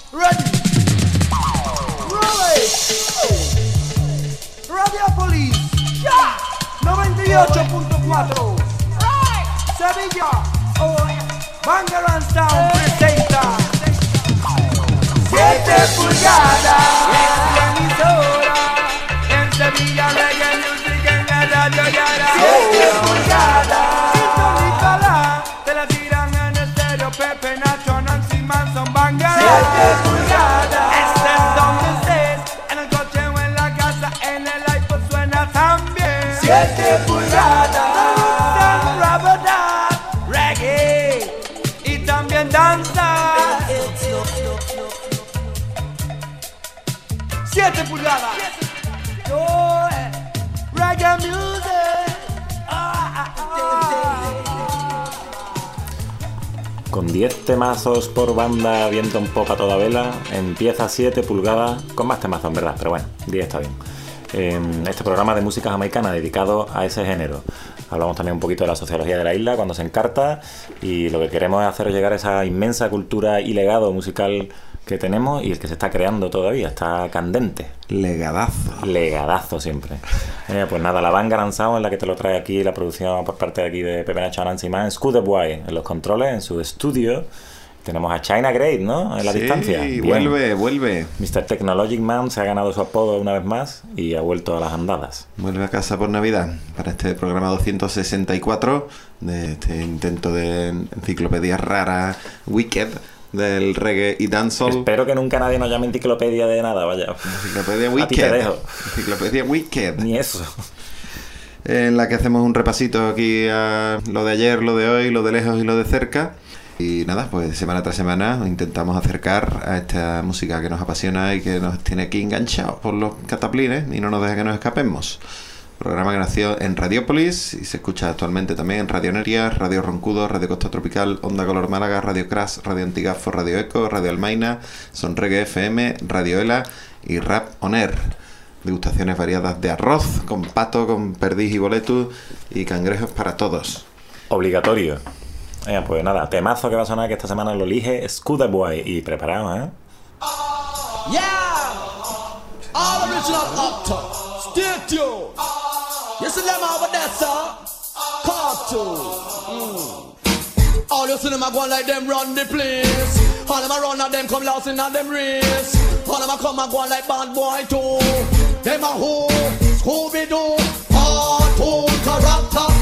Ready. Roll it. Radiopolis. Ya. 98.4. Sevilla. Banger and Sound presenta 7 pulgadas. Emisora. En Sevilla Reggae Music en la radio Yara. 7 pulgadas. Sintonícala. Te la tiran en estéreo. Pepe, Nacho, Nancy Manson, Banger. 7 pulgadas. Este es donde estés. En el coche o en la casa. En el iPod suena también. 7 pulgadas. Reggae y también danza. 7 pulgadas. Reggae music. Con 10 temazos por banda, viento en popa a toda vela, empieza 7 pulgadas, con más temazos en verdad, pero bueno, 10 está bien. Este programa de música jamaicana dedicado a ese género. Hablamos también un poquito de la sociología de la isla cuando se encarta, y lo que queremos es haceros llegar a esa inmensa cultura y legado musical que tenemos y el que se está creando todavía, está candente. Legadazo siempre. Pues nada, la Banger and Sound es la que te lo trae aquí, la producción por parte de aquí de Pepe Nacho, Nancy Man, Scudeboy en los controles, en su estudio. Tenemos a China Great, ¿no? En la distancia. Sí, vuelve. Mr. Technologic Man se ha ganado su apodo una vez más y ha vuelto a las andadas. Vuelve a casa por Navidad para este programa 264 de este intento de enciclopedia rara, Wicked, del reggae y dancehall. Espero que nunca nadie nos llame enciclopedia de nada, vaya. Enciclopedia Wicked. A ti te dejo. Enciclopedia Wicked. Ni eso. En la que hacemos un repasito aquí a lo de ayer, lo de hoy, lo de lejos y lo de cerca. Y nada, pues semana tras semana intentamos acercar a esta música que nos apasiona y que nos tiene aquí enganchados por los cataplines y no nos deja que nos escapemos. Programa que nació en Radiopolis y se escucha actualmente también en Radio Neria, Radio Roncudo, Radio Costa Tropical, Onda Color Málaga, Radio Crash, Radio Antigafo, Radio Eco, Radio Almaina, Son Reggae FM, Radio Ela y Rap On Air. Degustaciones variadas de arroz, con pato, con perdiz y boletus y cangrejos para todos. Obligatorio. Pues nada, temazo que va a sonar, que esta semana lo elige Scudeboy. Y preparados, Yeah! All original up top. Stay tuned. You see them over there, sir? Cartoon. All you see them a go like them run the place. All them a run and them come lost in on them race. All them a come and go like bad boy too. Them a who? Scooby-Doo. Cartoon character.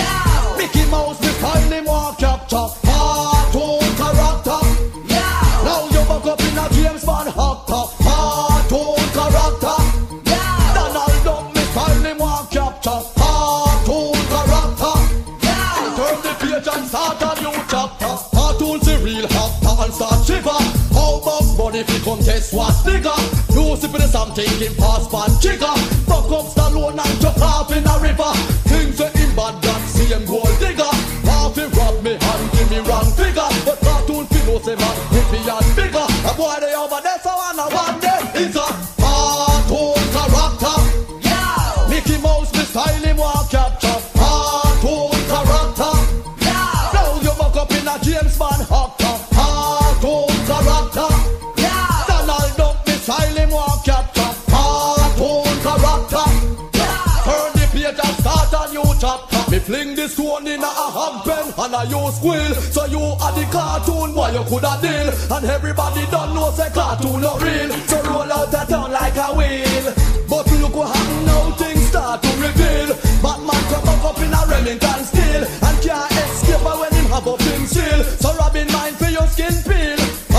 Mickey Mouse, me find him walk up top. Cartoon character. Yeah. Now you buck up in a James Bond hot top. Cartoon character. Yeah. Donald Duck, me find him walk up top. Cartoon character. Yeah. Turn the page and start a new chapter. Cartoon's a real hot and start shiver. How Bugs Bunny if he contest what's bigger? Lucy for the Sam taking pass pan jigger. Buck up Stallone and jump off in a river. Things that in bad God see him gold digger. Half he rob me and give me wrong figure. But cartoon fi know say man if he and bigger. A boy they over there so and a one day is a cartoon character. Yeah. Mickey Mouse me style him walk capture. Cartoon character. Yeah. Now you buck up in a James Bond actor. Cartoon character. Yeah. Donald Duck me style him walk capture. Cartoon character. Yeah. Turn the page and start a new chapter. Me fling this stone in a hog pen and I use squill. So you are the cartoon, why you coulda deal? And everybody don't know say cartoon not real. So roll out the town like a wheel. But look what happen now, things start to reveal. Batman come up in a Remington steel and can't escape when him have up him seal. So Robin mind for your skin peel.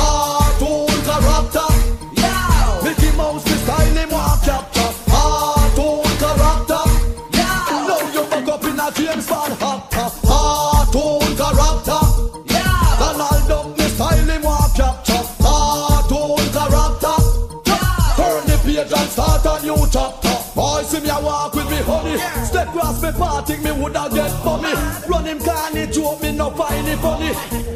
Cartoon character. Yeah. Mickey Mouse me style him walk capture. Cartoon character. Yeah. Now you buck up in a James Bond actor. Cartoon character. Yeah. Donald Duck me style him walk capture. Cartoon character. Yeah. Turn the page and start a new chapter. Boy see me a walk with me honey. Step cross me parting me woulda get funny. Run him canny joke me no find it funny.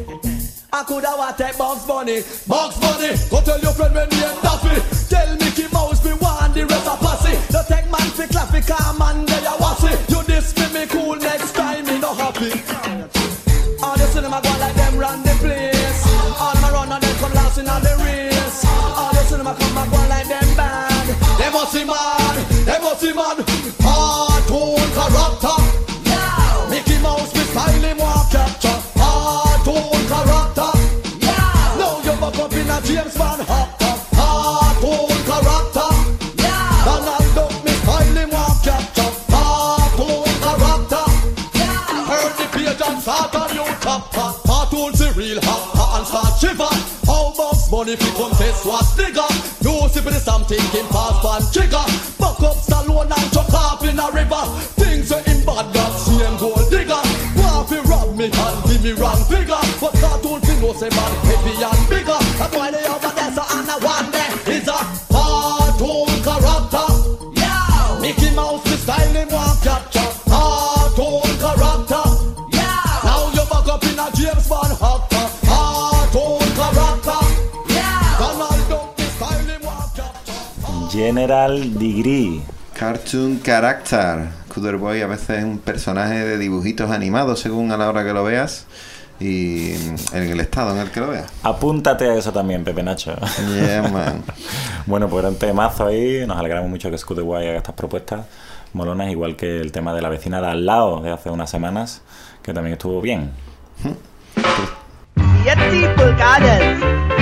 I coulda what take Bugs Bunny. Bugs Bunny, go tell your friend when he ain't Daffy. Tell Mickey Mouse me want the rest of posse. The tech man fi clappy, calm man they a wassy. You diss me cool next time me no happy. All the cinema go like them run the place. All my run and them come last in on the race. must be mad, they must be mad. Cartoon character. Yeah. Mickey Mouse, me style him walk capture. Cartoon character. Yeah. Now you back up in a James Bond actor. Cartoon character. Yeah. Donald Duck, me style him walk capture. Cartoon character. Yeah. Heard the page and start a new chapter. Cartoons the real hot and start shiver. How Bugs Bunny fi contest what's bigger? No sipping some thinking fast and trigger. Buck up Stallone and chuck off in a river. Things are in bad that same gold digger. Want fi rob me and give me wrong figure. But cartoon fi know say man heavy and bigger. That's why they over there so and the one there is a cartoon character. Yeah. Mickey Mouse the style him want capture. Cartoon character. Yeah. Now you back up in a James Bond actor. Cartoon character. Yeah. Donald Duck the style him want capture. General Degree. Cartoon Character. Cooder Boy a veces es un personaje de dibujitos animados según a la hora que lo veas y en el estado en el que lo veas. Apúntate a eso también, Pepe Nacho. Yeah, man. Bueno, pues era un temazo ahí. Nos alegramos mucho que Scooter Boy haga estas propuestas molonas, igual que el tema de la vecina de al lado de hace unas semanas, que también estuvo bien. 7 pulgadas.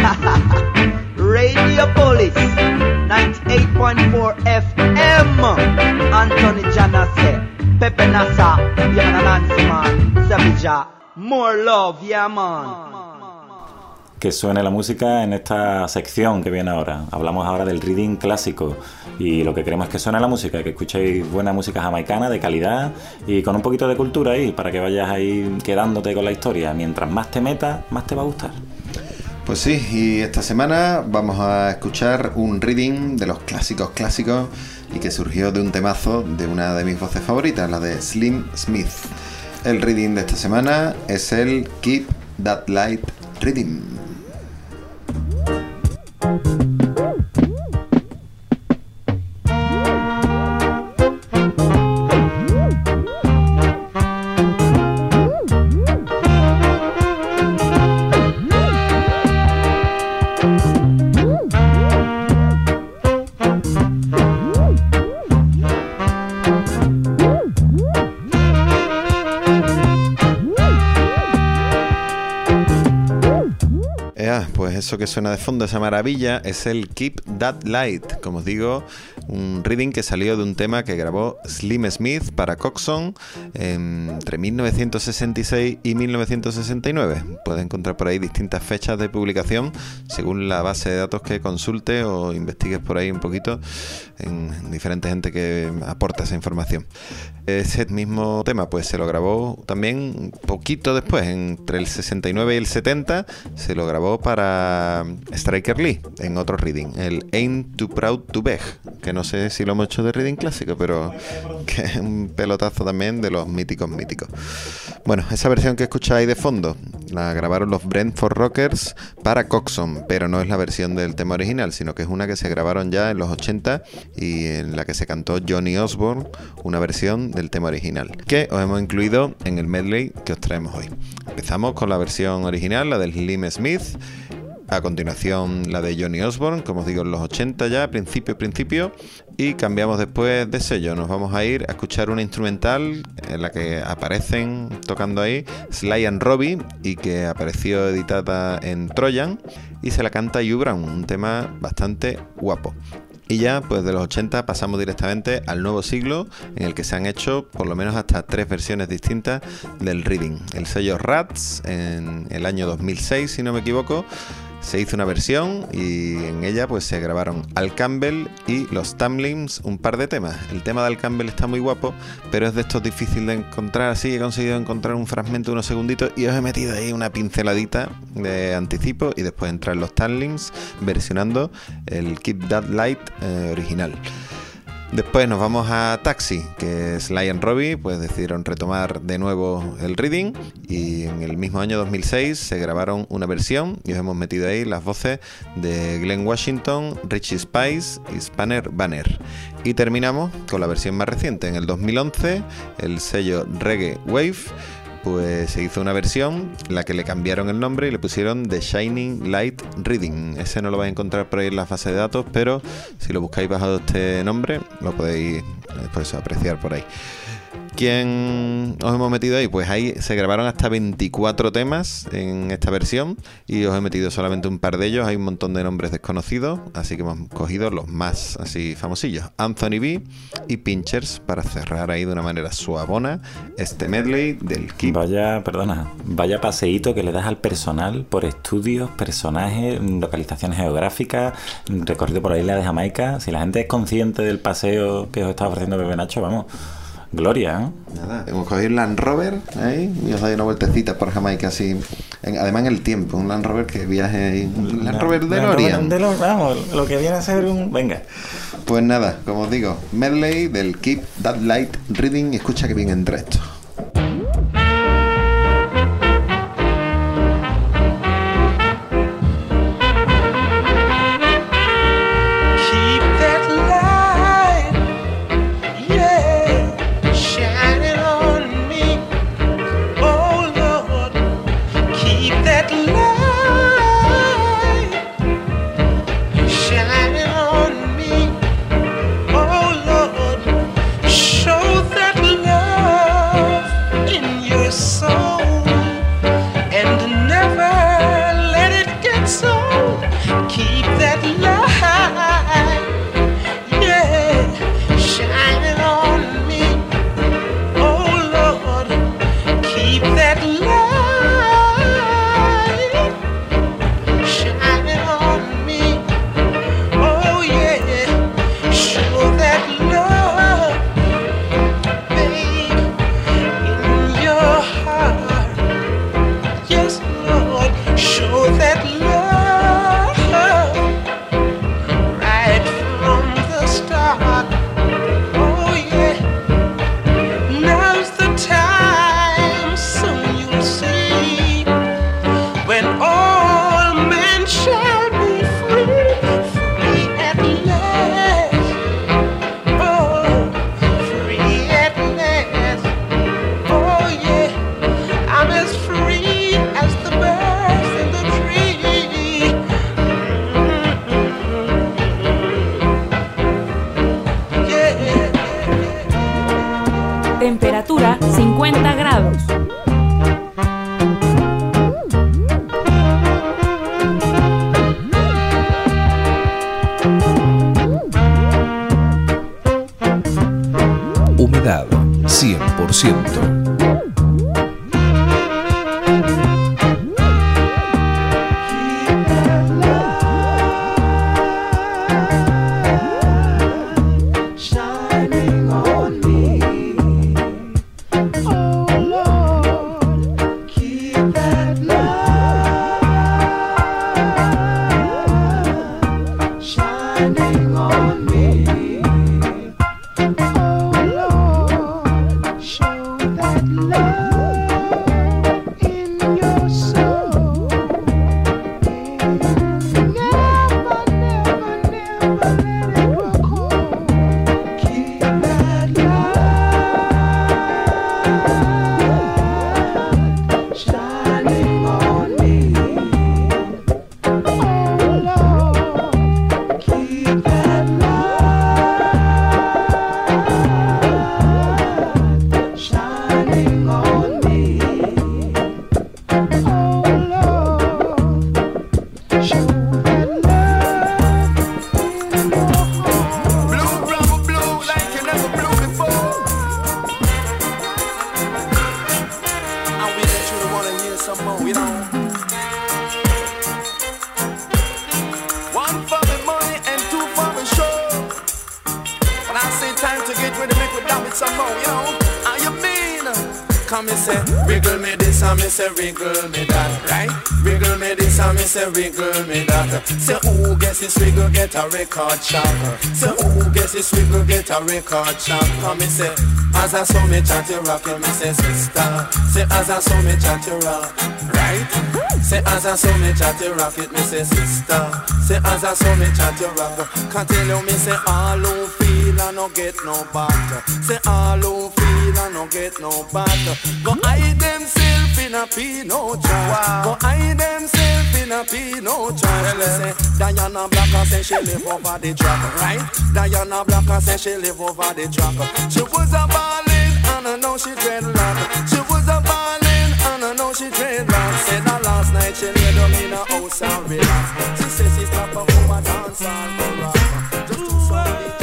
Radio-Polis 98.4 FM. Anthony Janase, Pepe Nasa, Yana Nancy man, Savija. More love, yeah man. Que suene la música en esta sección que viene ahora. Hablamos ahora del reading clásico y lo que queremos es que suene la música, que escuchéis buena música jamaicana de calidad y con un poquito de cultura ahí para que vayas ahí quedándote con la historia. Mientras más te metas, más te va a gustar. Pues sí, y esta semana vamos a escuchar un reading de los clásicos y que surgió de un temazo de una de mis voces favoritas, la de Slim Smith. El reading de esta semana es el Keep That Light Reading. Pues eso que suena de fondo, esa maravilla, es el Keep That Light. Como os digo, un reading que salió de un tema que grabó Slim Smith para Coxsone entre 1966 y 1969. Puedes encontrar por ahí distintas fechas de publicación según la base de datos que consulte o investigues por ahí un poquito en diferente gente que aporta esa información. Ese mismo tema pues se lo grabó también un poquito después, entre el 69 y el 70, se lo grabó para Striker Lee en otro reading, el Ain't Too Proud to Beg, que no sé si lo hemos hecho de reading clásico, pero que es un pelotazo también de los míticos. Bueno, esa versión que escucháis de fondo la grabaron los Brentford Rockers para Coxsone, pero no es la versión del tema original, sino que es una que se grabaron ya en los 80 y en la que se cantó Johnny Osborne, una versión del tema original, que os hemos incluido en el medley que os traemos hoy. Empezamos con la versión original, la del Slim Smith. A continuación la de Johnny Osborne, como os digo, en los 80 ya, principio, y cambiamos después de sello. Nos vamos a ir a escuchar una instrumental en la que aparecen tocando ahí Sly and Robbie y que apareció editada en Trojan y se la canta Hugh Brown, un tema bastante guapo. Y ya, pues de los 80 pasamos directamente al nuevo siglo, en el que se han hecho por lo menos hasta 3 versiones distintas del reading. El sello Rats, en el año 2006, si no me equivoco, se hizo una versión y en ella pues se grabaron Al Campbell y los Tamlins un par de temas. El tema de Al Campbell está muy guapo, pero es de estos difícil de encontrar, así he conseguido encontrar un fragmento de unos segunditos y os he metido ahí una pinceladita de anticipo y después entran los Tamlins versionando el Keep That Light original. Después nos vamos a Taxi, que Sly and Robbie pues decidieron retomar de nuevo el reading y en el mismo año 2006 se grabaron una versión y os hemos metido ahí las voces de Glenn Washington, Richie Spice y Spanner Banner. Y terminamos con la versión más reciente, en el 2011 el sello Reggae Wave pues se hizo una versión en la que le cambiaron el nombre y le pusieron The Shining Light Reading. Ese no lo vais a encontrar por ahí en la base de datos, pero si lo buscáis bajo este nombre lo podéis pues, apreciar por ahí. ¿Quién os hemos metido ahí? Pues ahí se grabaron hasta 24 temas en esta versión y os he metido solamente un par de ellos. Hay un montón de nombres desconocidos, así que hemos cogido los más así famosillos, Anthony B y Pinchers, para cerrar ahí de una manera suavona este medley del Keep. Vaya paseíto que le das al personal por estudios, personajes, localizaciones geográficas, recorrido por la isla de Jamaica. Si la gente es consciente del paseo que os está ofreciendo Pepe Nacho, vamos, gloria, ¿eh? Nada, hemos cogido un Land Rover ahí y os dais una vueltecita por Jamaica así, además en el tiempo, un Land Rover que viaje ahí, un Land Rover DeLorean. Vamos, lo que viene a ser un... Venga. Pues nada, como os digo, medley del Keep That Light Reading, y escucha que bien entra esto. Temperatura 50 grados. Humedad 100%. Wriggle me that, right? Wriggle me this and me say wriggle me that. Say who gets this wriggle get a record shop. Say who gets this wriggle get a record shop. Come me say, as I saw me chat you rock, me say sister. Say as I saw me chat you rock, right? Say as I saw me chat you rock it, me say sister. Say as I saw me chat you rock. Can't tell you me say all who feel and no get no back. Say all who feel and no get no back. Go hide them. in a Pinot joint. Go hide themself in a Pinot joint. She say Diana Blacker say she live over the track, right? Diana Blacker say she live over the track. She was a ballin' and I know she dreadlock. She was a ballin' and I know she dreadlock. Said that last night she lay down in a house and relax. She said she stop up for a dance and go rock. Just to something.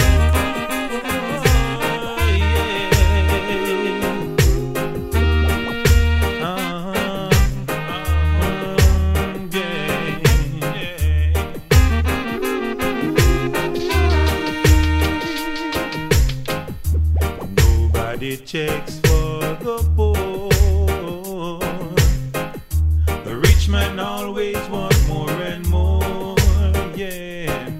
It checks for the poor. The rich man always wants more and more, yeah.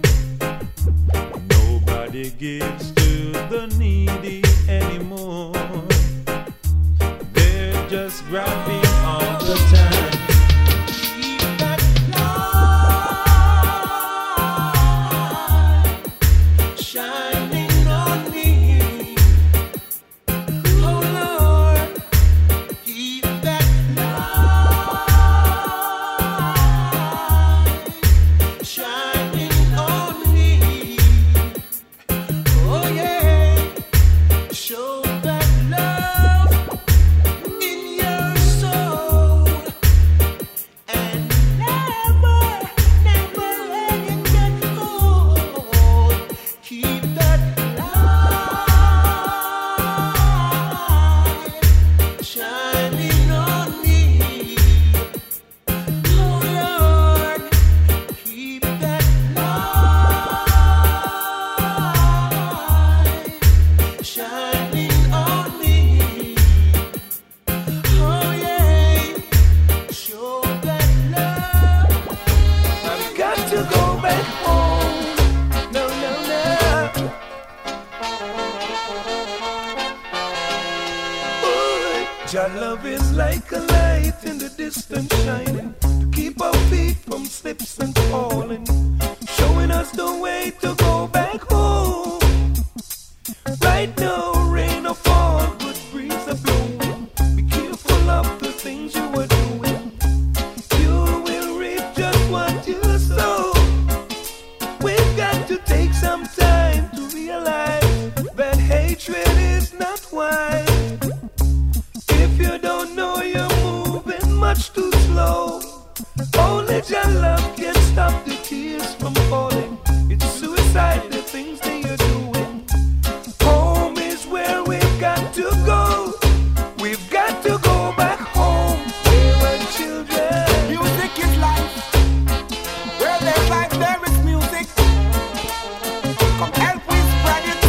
Nobody gives to the needy anymore. They're just grabbing all the time. Keep that light shining on me. Your love is like a light in the distance shining to keep our feet from slips and falling, showing us the way to go back home. Right now, rain or fall, good breeze are blowing. Be careful of the things you are doing. You will reap just what you sow. We've got to take some time to realize that hatred is not wise. If you don't know you're moving much too slow, only your love can stop the tears from falling. It's suicide, the things that you're doing. Home is where we've got to go. We've got to go back home. We were children. Music is life. Where there's life, there is music. Come help we spread it.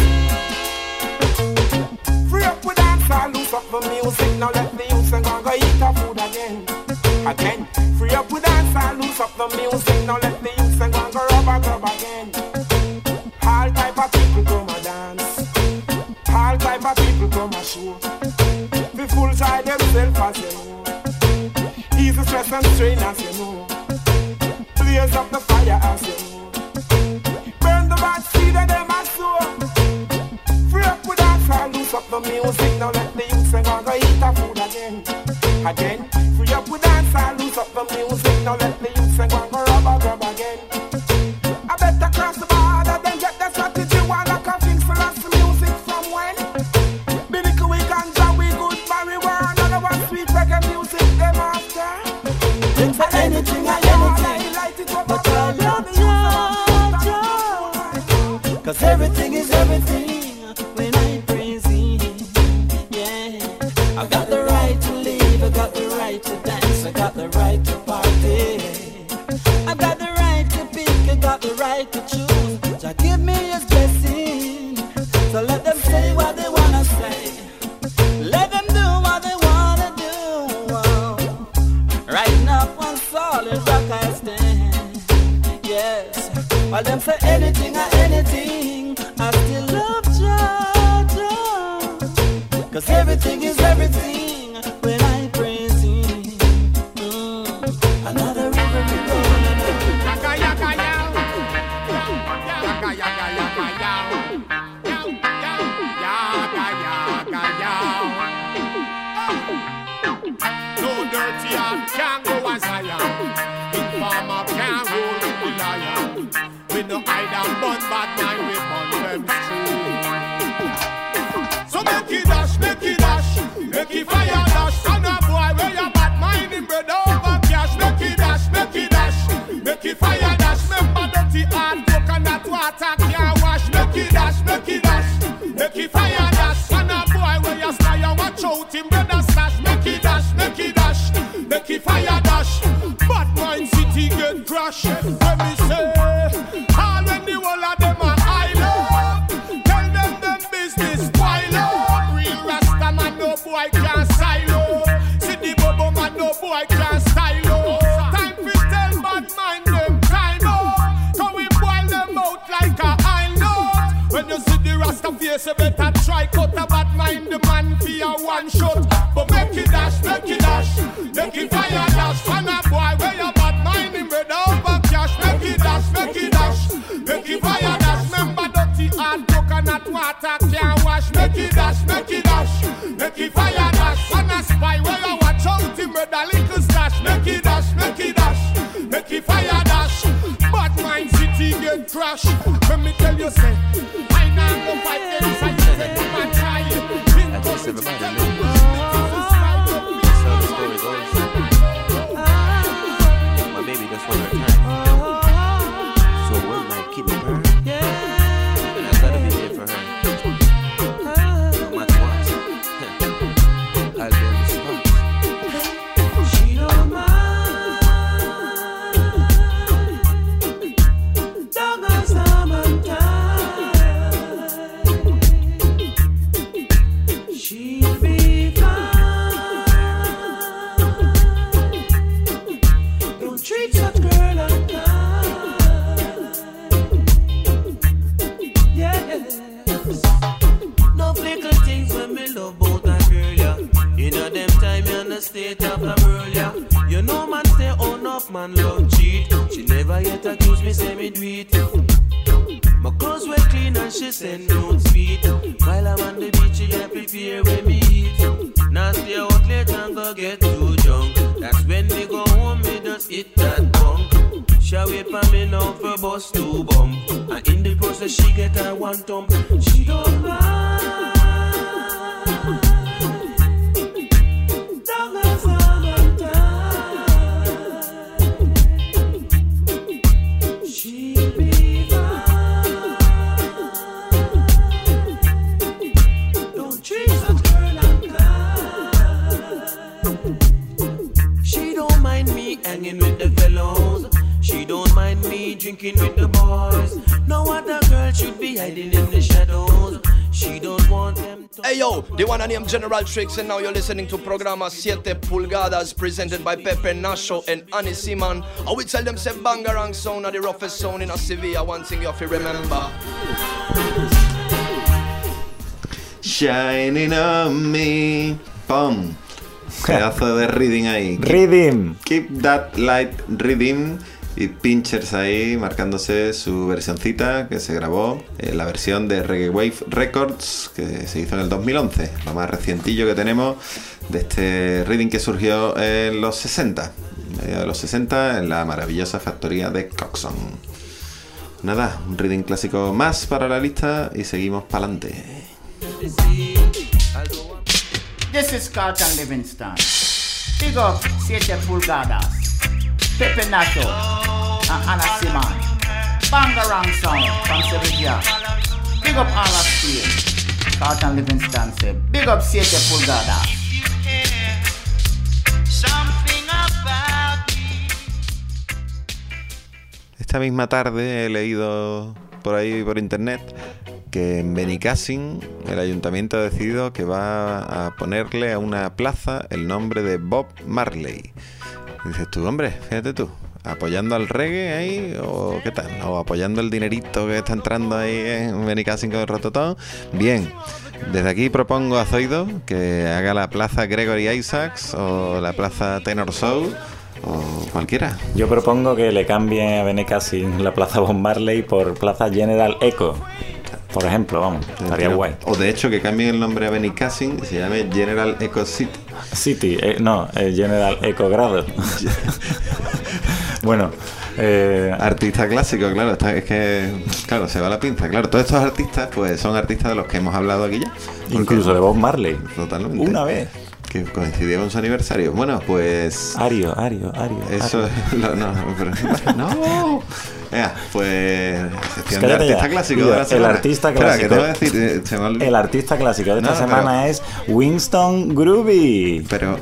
Free up with dancehall, loose up the music. Now let the youth and go eat our food again. Again. Free up with dancehall, loose up the music. Now let the youth and go rub again. All type of people come a dance. All type of people come a show. The full side themselves as you know. Easy stress and strain as you know. Blaze up the fire as you know. Burn the bad seed of them as sow. Free up with dancehall, loose up the music. Now let the youth and go eat our food again. Again. Free up with dancehall, loose up the music. Now let the youth and go rub again. I better cross the border, then get the strategy while I can fix for us music from when. Billy we can jam, we good marry, we're another one sweet reggae music, them after. Then for anything I light it up, but I love you, 'cause everything is everything when I praise Him, yeah. I got the right to live, I got the right to dance, I got the right to party. I got the right to pick, I got the right to choose. So give me His blessing. So let them say what they wanna say. Let them do what they wanna do. Right now on solid rock I stand. Yes. While them say anything or anything, I still love Jah. 'Cause everything is everything when I praise Him. Another river we go. No dirty heart can't go as I am. Informer can't roll with the lion. We no hide and bun bad mind, we burn them true. So make it dash, make it fire dash. And a boy where your bad mind in bread over cash. Make it dash, make it fire dash. Remember dirty heart, coconut water can't wash. Make it dash, make it fire dash. And a boy where you stay and watch out him brother stash. Make it dash, make it fire dash. Bad mind city get crushed. Let me say, all when the whole of them are island. Tell them business spoil up. Real Rasta man, no boy can silo. See the bobo man, no boy can style. Time to tell bad mind them time out. So we boil them out like a island. When you see the Rasta face, you better try cut a bad mind the man for a one shot. But make it dash, make it fire dash. And a boy where your bad mind in red over cash. Make it dash, make it fire dash. Remember dirty heart, coconut water can't wash. Make it dash, make it fire dash. And a spy where you watch out him red a little stash. Make it dash, make it fire dash. Bad mind city get crushed. Let me tell you say, I now go fight inside you say you man try. I guess everybody knows. My baby just want her time. So when my kidney burn, then I gotta be there for her. No matter what, I'll be on the spot. She don't mind. Long as I'm on time, she'll be treat that girl unkind. Yes. No little things when me love about that girl, yeah. You know them time you in the state of the world, yeah. You know man stay on off, man love cheat. She never yet accused me, say me do it. My clothes were clean and she send notes sweet. While I'm on the beach, she help prepare when me eat. Now stay out late and go get too drunk. That's when me go home, me just hit that bunk. She wait for me now for bus to bump. And in the process she get her one thump. She don't mind. Long as I'm on time, she'll be fine. Don't treat that girl unkind. She don't mind me hanging with the fellows. She don't mind me drinking with the boys. No other girl should be hiding in the shadows. She don't want them to... Hey yo, the one named General Tricks, and now you're listening to Programa 7 Pulgadas, presented by Pepe Nacho and Annie Simon. I will tell them say Bangarang sound are the roughest sound in a Sevilla. One thing you have to remember. Shining on me. Pum. Pedazo de reading ahí. Reading. Keep that light reading. Y Pinchers ahí marcándose su versioncita que se grabó, la versión de Reggae Wave Records que se hizo en el 2011, lo más recientillo que tenemos de este reading que surgió en los 60, medio de los 60, en la maravillosa factoría de Coxon. Nada, un reading clásico más para la lista y seguimos para adelante. This is Carlton Livingston. Big up 7 Pulgadas, Pepe Nacho and Anna Simon. Bangarang sound from Sevilla. Big up all of Spain. Carlton Livingston say, big up 7 Pulgadas. Esta misma tarde he leído por ahí por internet que en Benicassim el ayuntamiento ha decidido que va a ponerle a una plaza el nombre de Bob Marley. Y dices tú, hombre, fíjate tú, apoyando al reggae ahí, o qué tal, o apoyando el dinerito que está entrando ahí en Benicassim con el Rototón. Bien, desde aquí propongo a Zoido que haga la plaza Gregory Isaacs o la plaza Tenor Soul o cualquiera. Yo propongo que le cambie a Benicassim la plaza Bob Marley por plaza General Echo, por ejemplo, vamos, estaría guay. O de hecho que cambien el nombre a Benicassim y se llame General Echo City. City, General Ecogrado. Bueno, artista clásico, claro, es que, claro, se va la pinza, claro, todos estos artistas, pues son artistas de los que hemos hablado aquí ya. Incluso de Bob Marley. Totalmente. Una vez. Que coincidía con su aniversario. Bueno, pues... Ario. Eso es... No. Pues... Sección de artista clásico de la semana. El artista clásico. Espera, que te voy a decir, el artista clásico de esta semana es Winston Groovy. Pero...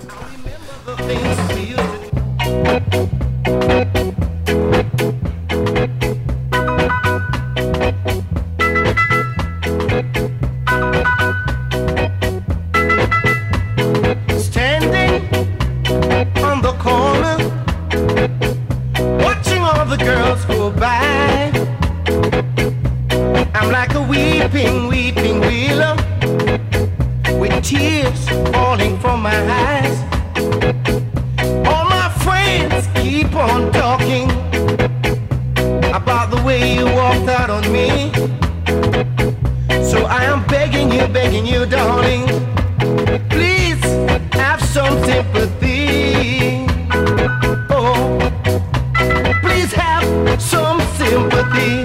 Weeping willow with tears falling from my eyes. All my friends keep on talking about the way you walked out on me. So I am begging you, darling, please have some sympathy. Oh, please have some sympathy.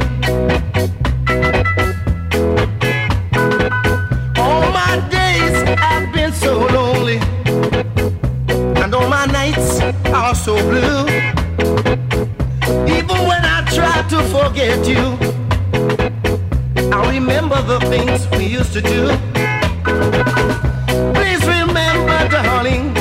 So blue. Even when I try to forget you, I remember the things we used to do. Please remember, darling,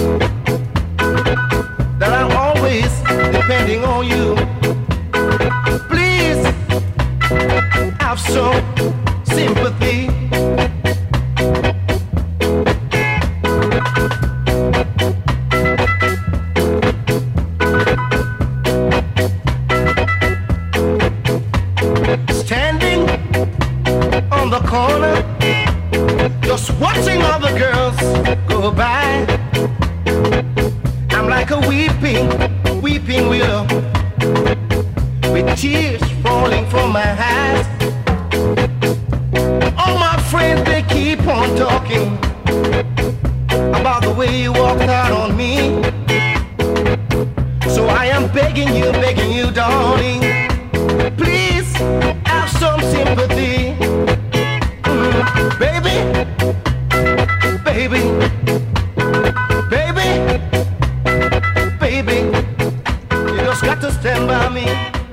that I'm always depending on you. Please have some sympathy. Watching all the girls go by, I'm like a weeping willow with tears falling from my eyes. All my friends, they keep on talking about the way you walked out on me. So I am begging you, darling, please have some sympathy. Baby, you just got to stand by me.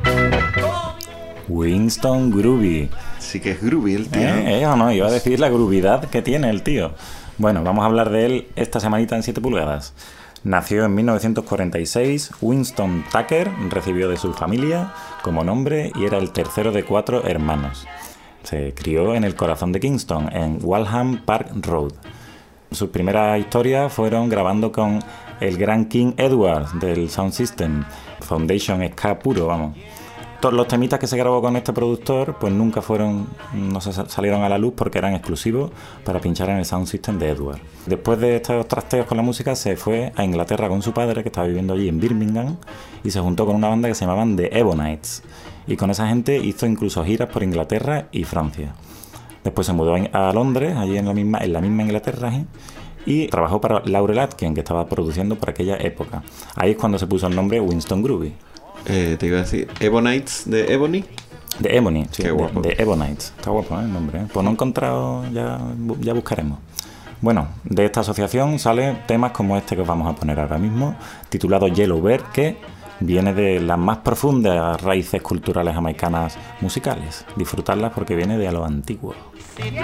Winston Groovy. Sí que es groovy el tío. O no, iba a decir la groovidad que tiene el tío. Bueno, vamos a hablar de él esta semanita en 7 pulgadas. Nació en 1946, Winston Tucker recibió de su familia como nombre y era el tercero de 4 hermanos. Se crió en el corazón de Kingston, en Waltham Park Road. Sus primeras historias fueron grabando con el gran King Edward del Sound System, Foundation ska puro, vamos. Todos los temitas que se grabó con este productor pues nunca salieron a la luz porque eran exclusivos para pinchar en el Sound System de Edward. Después de estos trasteos con la música se fue a Inglaterra con su padre, que estaba viviendo allí en Birmingham, y se juntó con una banda que se llamaban The Ebonites, y con esa gente hizo incluso giras por Inglaterra y Francia. Después se mudó a Londres, allí en la misma Inglaterra, y trabajó para Laurel Atkins, que estaba produciendo por aquella época. Ahí es cuando se puso el nombre Winston Groovy. Te iba a decir, Ebonites de Ebony. De Ebony, sí, qué guapo. De Ebonites. Está guapo, el nombre, Pues no he encontrado, ya buscaremos. Bueno, de esta asociación salen temas como este que os vamos a poner ahora mismo, titulado Yellow Bird, que viene de las más profundas raíces culturales jamaicanas musicales. Disfrutarlas porque viene de a lo antiguo. Yellow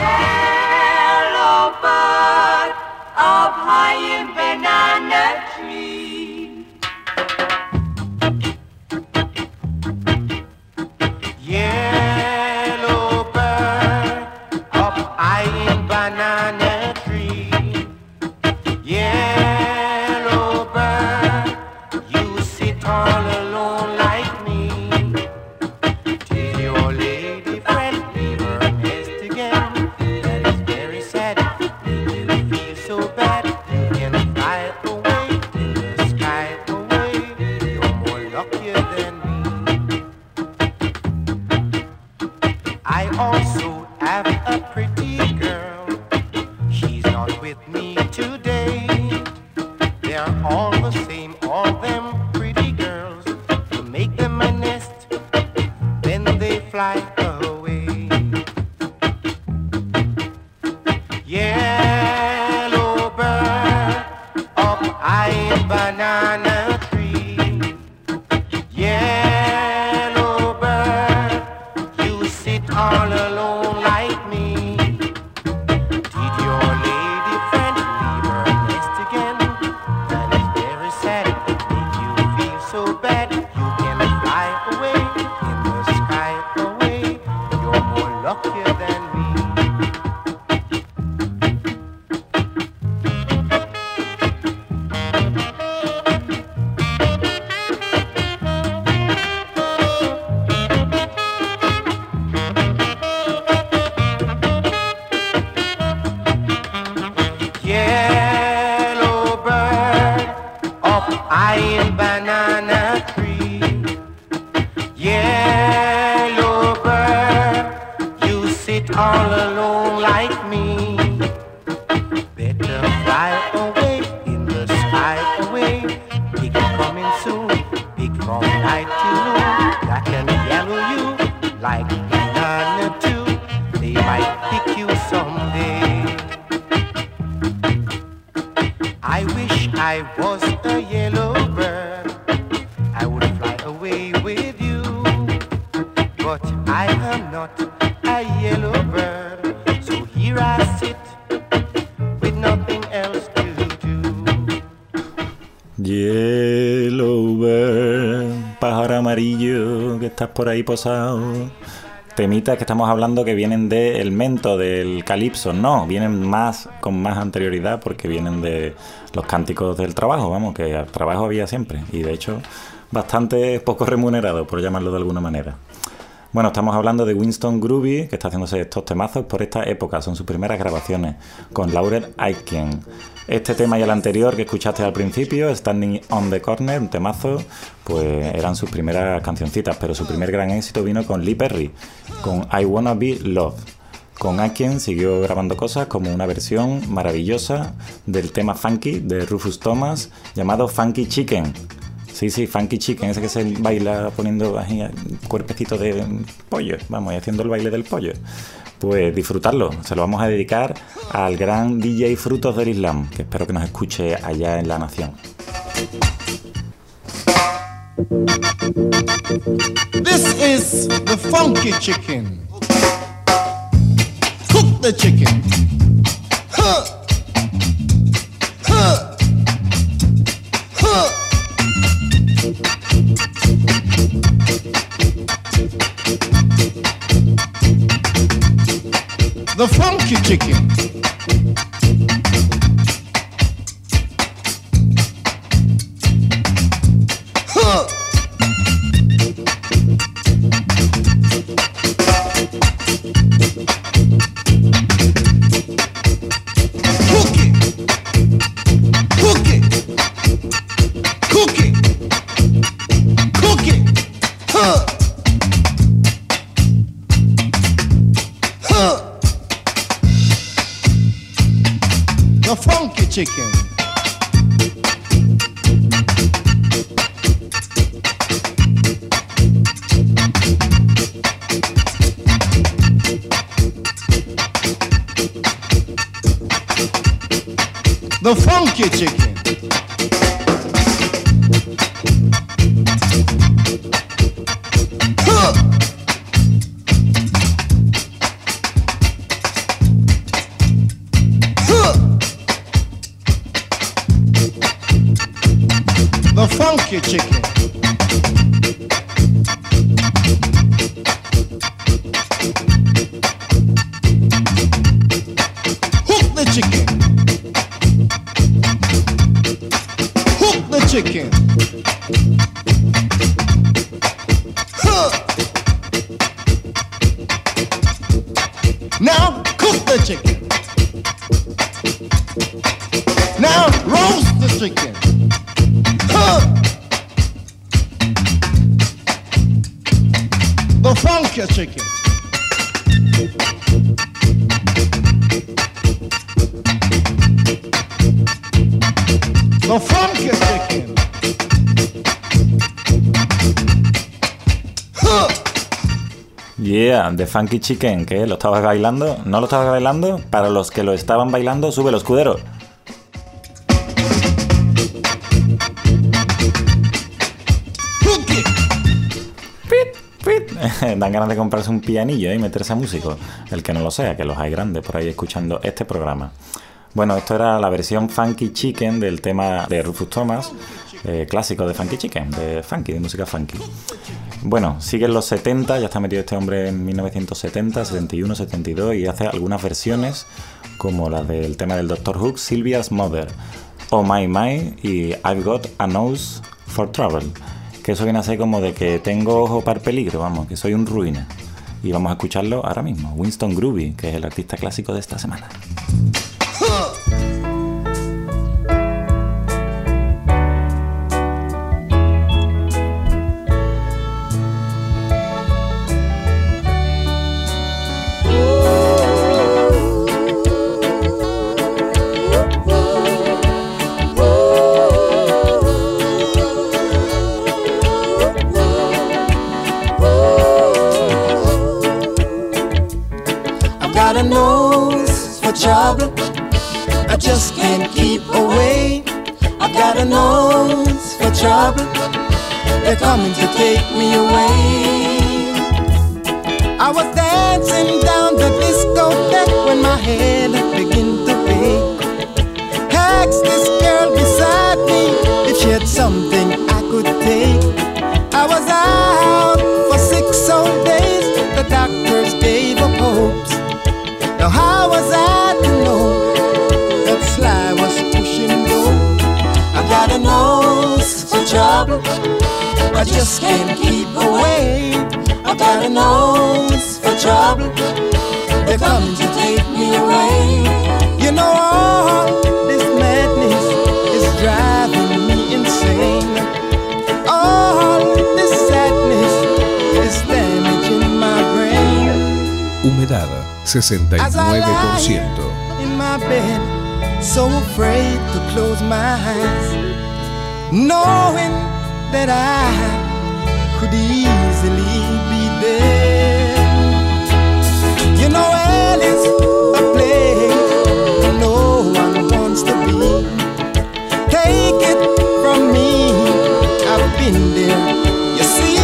bird up high in banana tree. Yellow bird up high in banana tree. Yellow bird, you sit all alone like me. Till your lady friend leave her nest again. high banana tree. Yellow bird, you sit all alone like me. Did your lady friend leave her nest again? That is very sad, make you feel so bad. You can fly away in the sky away. You're more luckier than me. Yellow bird up high in banana tree. Yellow bird, you sit all alone like me. Better fly away in the sky away. Big coming soon, big from night to noon. That can yellow you like banana too. They might pick you someday. I wish I was a yellow bird. I would fly away with you. But I am not a yellow bird. So here I sit with nothing else to do. Yellow bird, pájaro amarillo que estás por ahí posado. Temitas que estamos hablando que vienen del mento, del calipso. No, vienen con más anterioridad porque vienen de los cánticos del trabajo, vamos, que al trabajo había siempre. Y de hecho, bastante poco remunerado, por llamarlo de alguna manera. Bueno, estamos hablando de Winston Groovy, que está haciéndose estos temazos por esta época. Son sus primeras grabaciones con Laurel Aitken. Este tema y el anterior que escuchaste al principio, Standing on the Corner, un temazo, pues eran sus primeras cancioncitas, pero su primer gran éxito vino con Lee Perry, con I Wanna Be Loved. Con Aitken siguió grabando cosas como una versión maravillosa del tema funky de Rufus Thomas llamado Funky Chicken. Sí, Funky Chicken, ese que se baila poniendo ahí cuerpecito de pollo, vamos, y haciendo el baile del pollo. Pues disfrutarlo, se lo vamos a dedicar al gran DJ Frutos del Islam, que espero que nos escuche allá en la nación. This is the Funky Chicken. Cook the chicken. Huh. Huh. Huh. The Funky Chicken. Huh. Cook it. Cook it. Cook it. Cook it. Huh. Huh. The Funky Chicken. The Funky Chicken. Huh. Huh. The Funky Chicken. Hook the chicken. Hook the chicken. Huh. Now cook the chicken. Now roast the chicken. Huh. The Funky Chicken. The Funky Chicken. Huh. Yeah, The Funky Chicken. ¿Qué? ¿Lo estabas bailando? ¿No lo estabas bailando? Para los que lo estaban bailando, sube los escuderos. dan ganas de comprarse un pianillo y meterse a músico. El que no lo sea, que los hay grandes por ahí escuchando este programa. Bueno, esto era la versión Funky Chicken del tema de Rufus Thomas, clásico de Funky Chicken, de música funky. Bueno, siguen los 70, ya está metido este hombre en 1970, 71, 72 y hace algunas versiones como la del tema del Dr. Hook, Sylvia's Mother, Oh My My y I've Got a Nose for Trouble, que eso viene a ser como de que tengo ojo para el peligro, vamos, que soy un ruina. Y vamos a escucharlo ahora mismo, Winston Groovy, que es el artista clásico de esta semana. Got a nose for trouble, I just can't keep away. I got a nose for trouble, they're coming to take me away. I was dancing down the discotheque when my head began to ache. Asked this girl beside me if she had something I could take. I was out for 6 whole days, the doctors gave up hopes. Now how was I to know that Sly was pushing low? I got a nose for trouble, I just can't keep away. I got a nose for trouble, they're coming to take me away. You know all this madness is driving me insane. All this sadness is damaging my brain. Humedad 69%. In my bed, so afraid to close my eyes, knowing that I could easily be dead. You know hell is a place no one wants to be. Take it from me, I've been there, you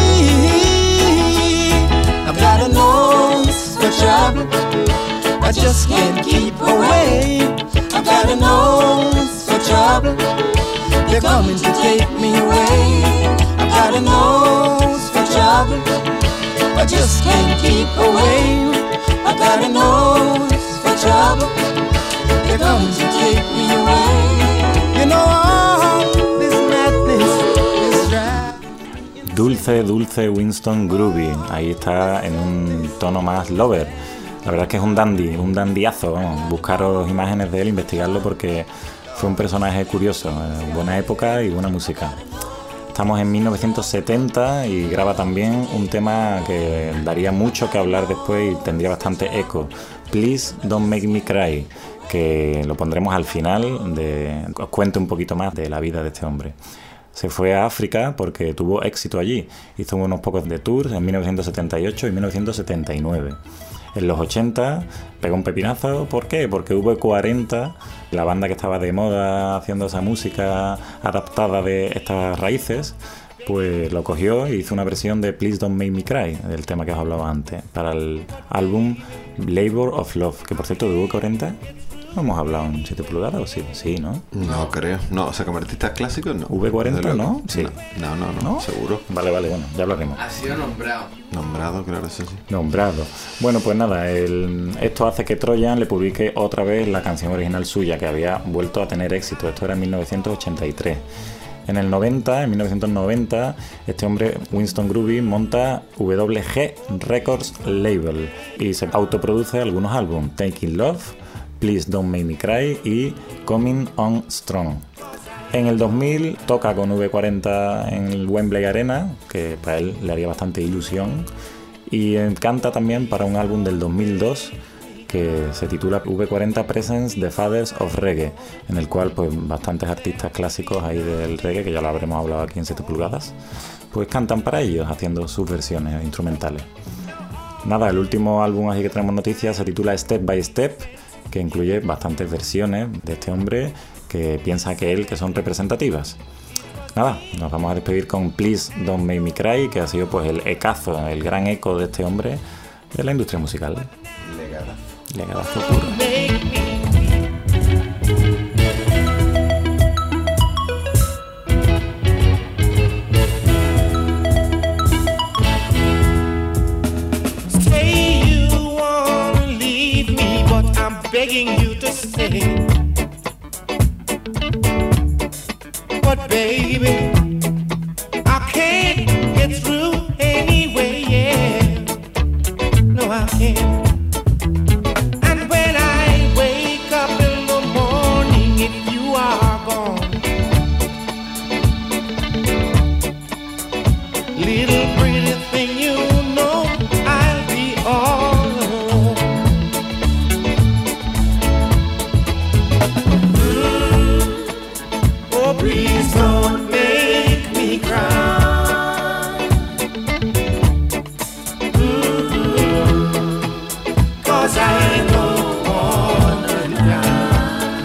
see. I've got a nose for trouble, I just can't keep away. I got a nose for trouble, they're coming to take me away. I got a nose for trouble, I just can't keep away. I got a nose for trouble, they're coming to take me away. You know all this madness is dry. Dulce, dulce Winston Groovy, ahí está en un tono más lover. La verdad es que es un dandy, un dandiazo, vamos. Buscaros imágenes de él, investigarlo porque fue un personaje curioso, buena época y buena música. Estamos en 1970 y graba también un tema que daría mucho que hablar después y tendría bastante eco, Please Don't Make Me Cry, que lo pondremos al final, os cuento un poquito más de la vida de este hombre. Se fue a África porque tuvo éxito allí, hizo unos pocos de tours en 1978 y 1979. En los 80 pegó un pepinazo. ¿Por qué? Porque V40, la banda que estaba de moda haciendo esa música adaptada de estas raíces, pues lo cogió e hizo una versión de Please Don't Make Me Cry, del tema que os hablaba antes, para el álbum Labor of Love, que por cierto de V40 no hemos hablado en 7 pulgadas, ¿o sí? Sí, ¿no? No creo, no, o sea, como artistas clásicos no. V40, ¿no? Sí. No, seguro. Vale, bueno, ya hablaremos. Ha sido nombrado. Nombrado, claro, sí. Nombrado. Bueno, pues nada, esto hace que Trojan le publique otra vez la canción original suya, que había vuelto a tener éxito. Esto era en 1983. En 1990, este hombre, Winston Groovy, monta WG Records Label y se autoproduce algunos álbumes, Taking Love, Please Don't Make Me Cry y Coming On Strong. En el 2000 toca con V40 en el Wembley Arena, que para él le haría bastante ilusión, y canta también para un álbum del 2002 que se titula V40 Presents The Fathers of Reggae, en el cual pues bastantes artistas clásicos ahí del reggae, que ya lo habremos hablado aquí en 7 pulgadas, pues cantan para ellos haciendo sus versiones instrumentales. Nada, el último álbum así que tenemos noticias se titula Step by Step, que incluye bastantes versiones de este hombre que piensa que son representativas. Nada, nos vamos a despedir con Please Don't Make Me Cry, que ha sido pues el ecazo, el gran eco de este hombre de la industria musical. Legadazo puro. Say you wanna leave me, but I'm begging you to stay. But baby, I can't get through anyway, yeah. No, I can't. And when I wake up in the morning, if you are gone, little pretty thing, you know I'll be all alone. Oh, please don't make me cry. 'Cause I don't wanna die.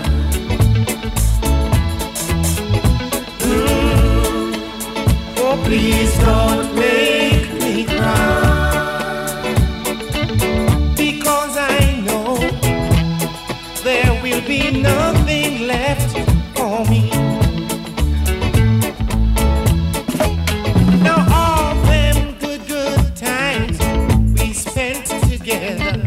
Oh, please don't make me cry. Because I know there will be nothing left for me. Now all them good times we spent together,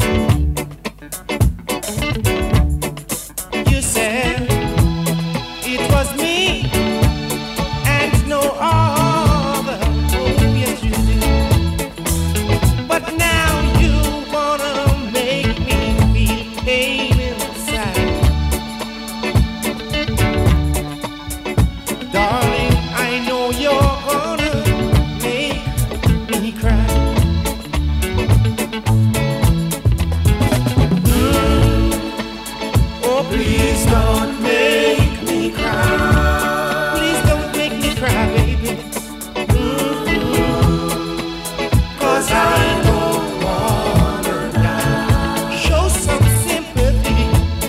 you said it was me and no other. Oh, yes you did. But now you wanna make me feel pain inside. Darling, I know you're gonna make me cry. Oh, please don't make me cry. Please don't make me cry, baby. 'Cause I don't wanna die. Show some sympathy.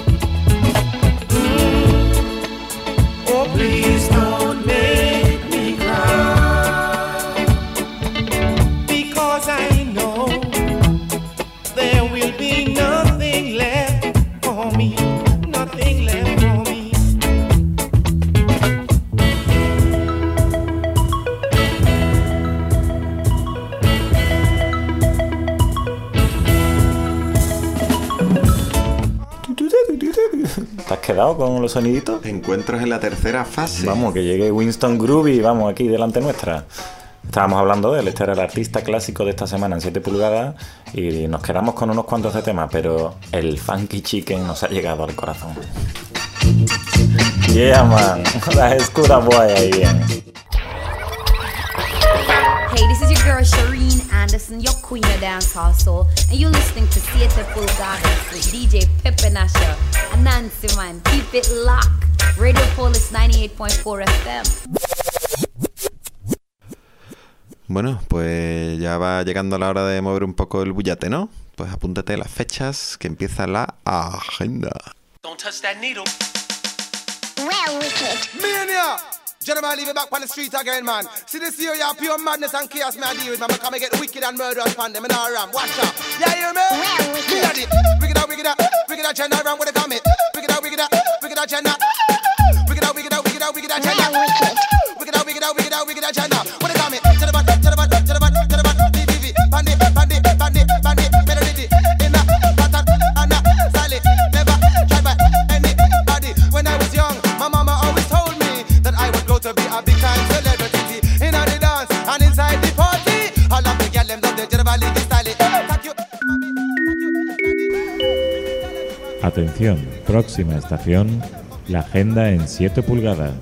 Oh, please don't make me cry. Because I know there will be nothing left for me. Nothing left for me. ¿Te has quedado con los soniditos? Encuentros en la tercera fase. Vamos, que llegue Winston Groovy, vamos, aquí delante nuestra. Estábamos hablando de él, este era el artista clásico de esta semana en 7 pulgadas y nos quedamos con unos cuantos de temas, pero el Funky Chicken nos ha llegado al corazón. Yeah, man, la escuda boy ahí viene. Hey, this is your girl Shireen Anderson, your queen of dancehall soul, and you're listening to 7 Pulgadas with DJ Pepe Nasha and Nancy Man. Keep it locked. Radio Polis 98.4 FM. Bueno, pues ya va llegando la hora de mover un poco el bullate, ¿no? Pues apúntate las fechas que empieza la agenda. Don't touch that needle. Well, wicked. Mania! Gentlemen, leave it back on the street again, man. See this here, you have pure madness and chaos, man. I deal with, man. I come and get wicked and murderous on them and all ram. Watch out. Yeah, you hear me? Well, wicked. Me at it. Wicked out, wicked out. Wicked out, China, ram with the comment. Wicked out, wicked out. Wicked out, China. Wicked out, wicked out, wicked out, wicked out, China. Well, wicked. Wicked out, wicked out, wicked out, wicked out, China. What the comment? To the back, to the back, to the back, to the back. DVV. Bandit, bandit, bandit, bandit. Melody. In that pattern, and that solid. Never try by anybody. When I was young, my mama always told me that I would grow to be a big time celebrity. In the dance and inside the party, all of the girls them love the generally the style. Thank you. Atención, próxima estación, la agenda en 7 pulgadas.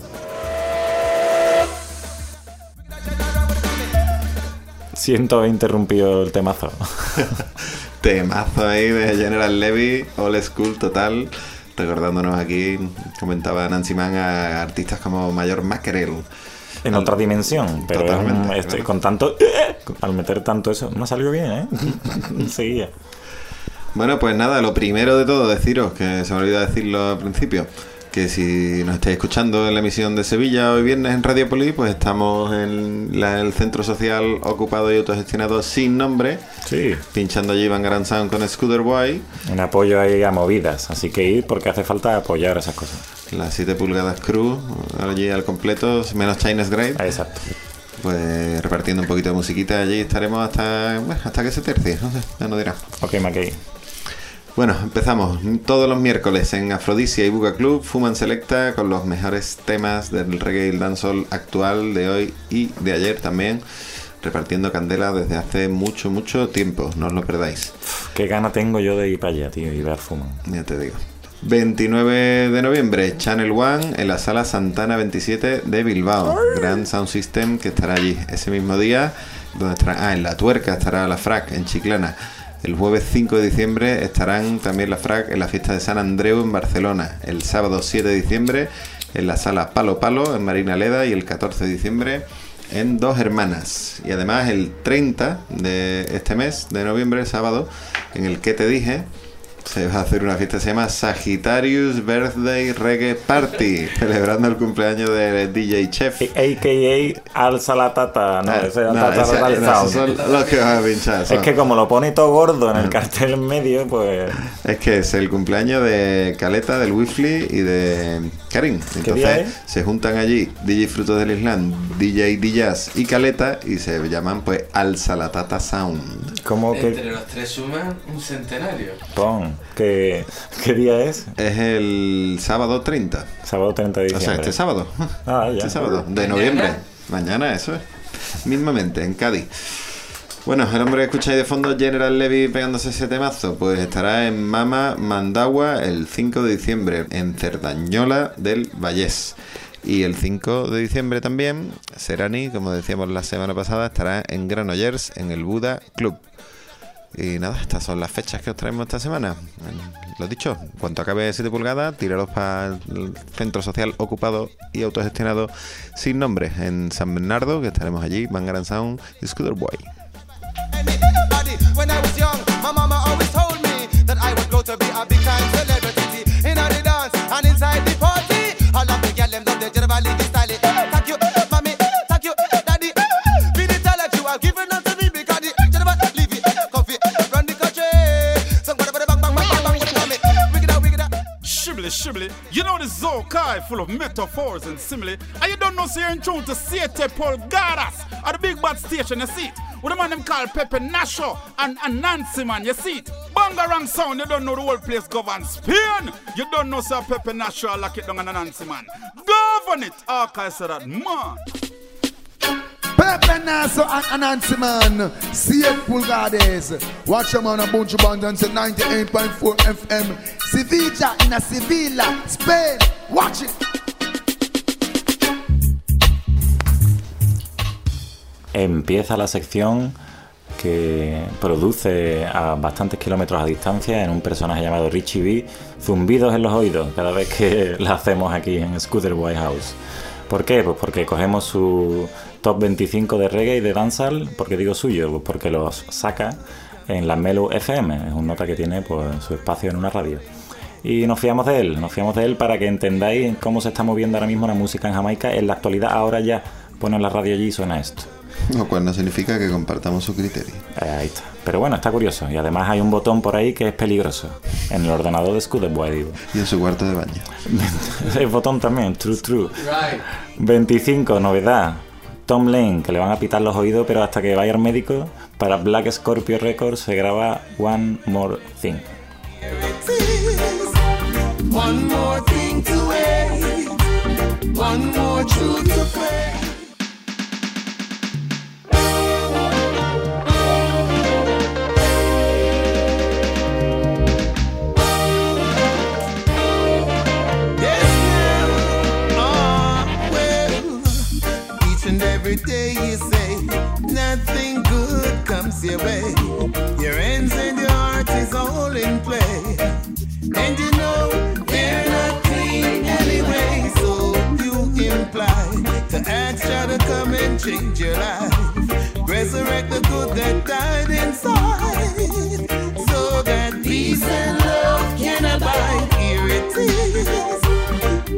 Siento haber interrumpido el temazo. Temazo ahí de General Levy, old school total. Recordándonos aquí, comentaba Nancy Mann, a artistas como Mayor Mackerel. En otra dimensión, pero Totalmente, estoy claro. con tanto... Al meter tanto eso, me ha salido bien, ¿eh? Enseguida. Bueno, pues nada, lo primero de todo deciros, que se me olvidó decirlo al principio, que si nos estáis escuchando en la emisión de Sevilla hoy viernes en Radiopolis, pues estamos en el centro social ocupado y autogestionado sin nombre. Sí. Pinchando allí Bangarang Sound con Scooter Boy. Un apoyo ahí a movidas, así que ir porque hace falta apoyar esas cosas. Las 7 pulgadas crew, allí al completo, menos China's Grave. Exacto. Pues repartiendo un poquito de musiquita, allí estaremos hasta que se tercie, no sé, ya nos dirá. Ok, McKay. Bueno, empezamos todos los miércoles en Afrodisia y Buga Club, Fuman Selecta, con los mejores temas del reggae y el dancehall actual de hoy y de ayer también, repartiendo candela desde hace mucho, mucho tiempo, no os lo perdáis. Qué gana tengo yo de ir para allá, tío, y ver Fuman. Ya te digo. 29 de noviembre, Channel One en la Sala Santana 27 de Bilbao. Gran Sound System que estará allí ese mismo día. Donde estará, en La Tuerca estará la FRAC en Chiclana. El jueves 5 de diciembre estarán también la FRAC en la fiesta de San Andreu en Barcelona. El sábado 7 de diciembre en la Sala Palo Palo en Marina Leda. Y el 14 de diciembre en Dos Hermanas. Y además el 30 de este mes de noviembre, sábado, en el que te dije, se va a hacer una fiesta que se llama Sagittarius Birthday Reggae Party, celebrando el cumpleaños de DJ Chef, a.k.a. Alza la Tata. No, esos son los que van a pinchar. Es que como lo pone todo gordo en el cartel en medio, pues... Es que es el cumpleaños de Caleta, del Wifly y de Karim. Entonces se juntan allí DJ Frutos del Islam, DJ D-Jazz y Caleta, y se llaman pues Alza la Tata Sound. ¿Cómo que? Entre los tres suman un centenario. ¿Qué día es? Es el sábado 30. Sábado 30 de diciembre. O sea, este sábado. Ya. Este sábado de noviembre. Mañana, eso es. Mismamente, en Cádiz. Bueno, el hombre que escucháis de fondo, General Levy pegándose ese temazo, pues estará en Mama Mandagua el 5 de diciembre, en Cerdañola del Vallés. Y el 5 de diciembre también, Serani, como decíamos la semana pasada, estará en Granollers, en el Buda Club. Y nada, estas son las fechas que os traemos esta semana. Lo dicho, en cuanto acabe 7 pulgadas, tiraros para el centro social ocupado y autogestionado sin nombre en San Bernardo, que estaremos allí, Bangarang Sound y Scooter Boy. When I was young, my mama always told me that I would grow to be a big time celebrity in the dance and inside the party. All of the girls them love the Jervali style. Thank you, mommy. Thank you, daddy. Be the talent you are giving us to me because the Jervali leave it comfy run the country. So bang bang bang bang bang wiggle out. Shibli, you know this Zokai full of metaphors and simile, and you don't know so you're in tune to Siete Pulgadas at the big bad station, you see it. With a man them called Pepe Nasho and Nancy man, you see it. Bangarang Sound, you don't know the whole place govern Spain. You don't know Sir Pepe Nasho lock it down and Nancy man. Govern it, I said that man. Pepe Naso and Nancy man, 7 pulgadas. Watch them on a bunch of bands and 98.4 FM. Sevilla in a Sevilla, Spain. Watch it. Empieza la sección que produce a bastantes kilómetros a distancia en un personaje llamado Richie B zumbidos en los oídos cada vez que la hacemos aquí en Scooter White House. ¿Por qué? Pues porque cogemos su top 25 de reggae y de dancehall. ¿Por qué digo suyo? Pues porque los saca en la Melu FM. Es un nota que tiene pues su espacio en una radio. Y nos fiamos de él para que entendáis cómo se está moviendo ahora mismo la música en Jamaica. En la actualidad ahora ya ponen la radio allí y suena esto. Lo cual no significa que compartamos su criterio. Ahí está. Pero bueno, está curioso. Y además hay un botón por ahí que es peligroso. En el ordenador de Scooter Boy, digo. Y en su cuarto de baño. El botón también, true. Right. 25, novedad. Tom Lane, que le van a pitar los oídos, pero hasta que vaya al médico, para Black Scorpio Records se graba One More Thing. One more thing to wait, one more truth to pray. Every day you say nothing good comes your way. Your hands and your heart is all in play, and you know they're not clean anyway. So you imply to ask God to come and change your life, resurrect the good that died inside, so that peace and love can abide. Here it is.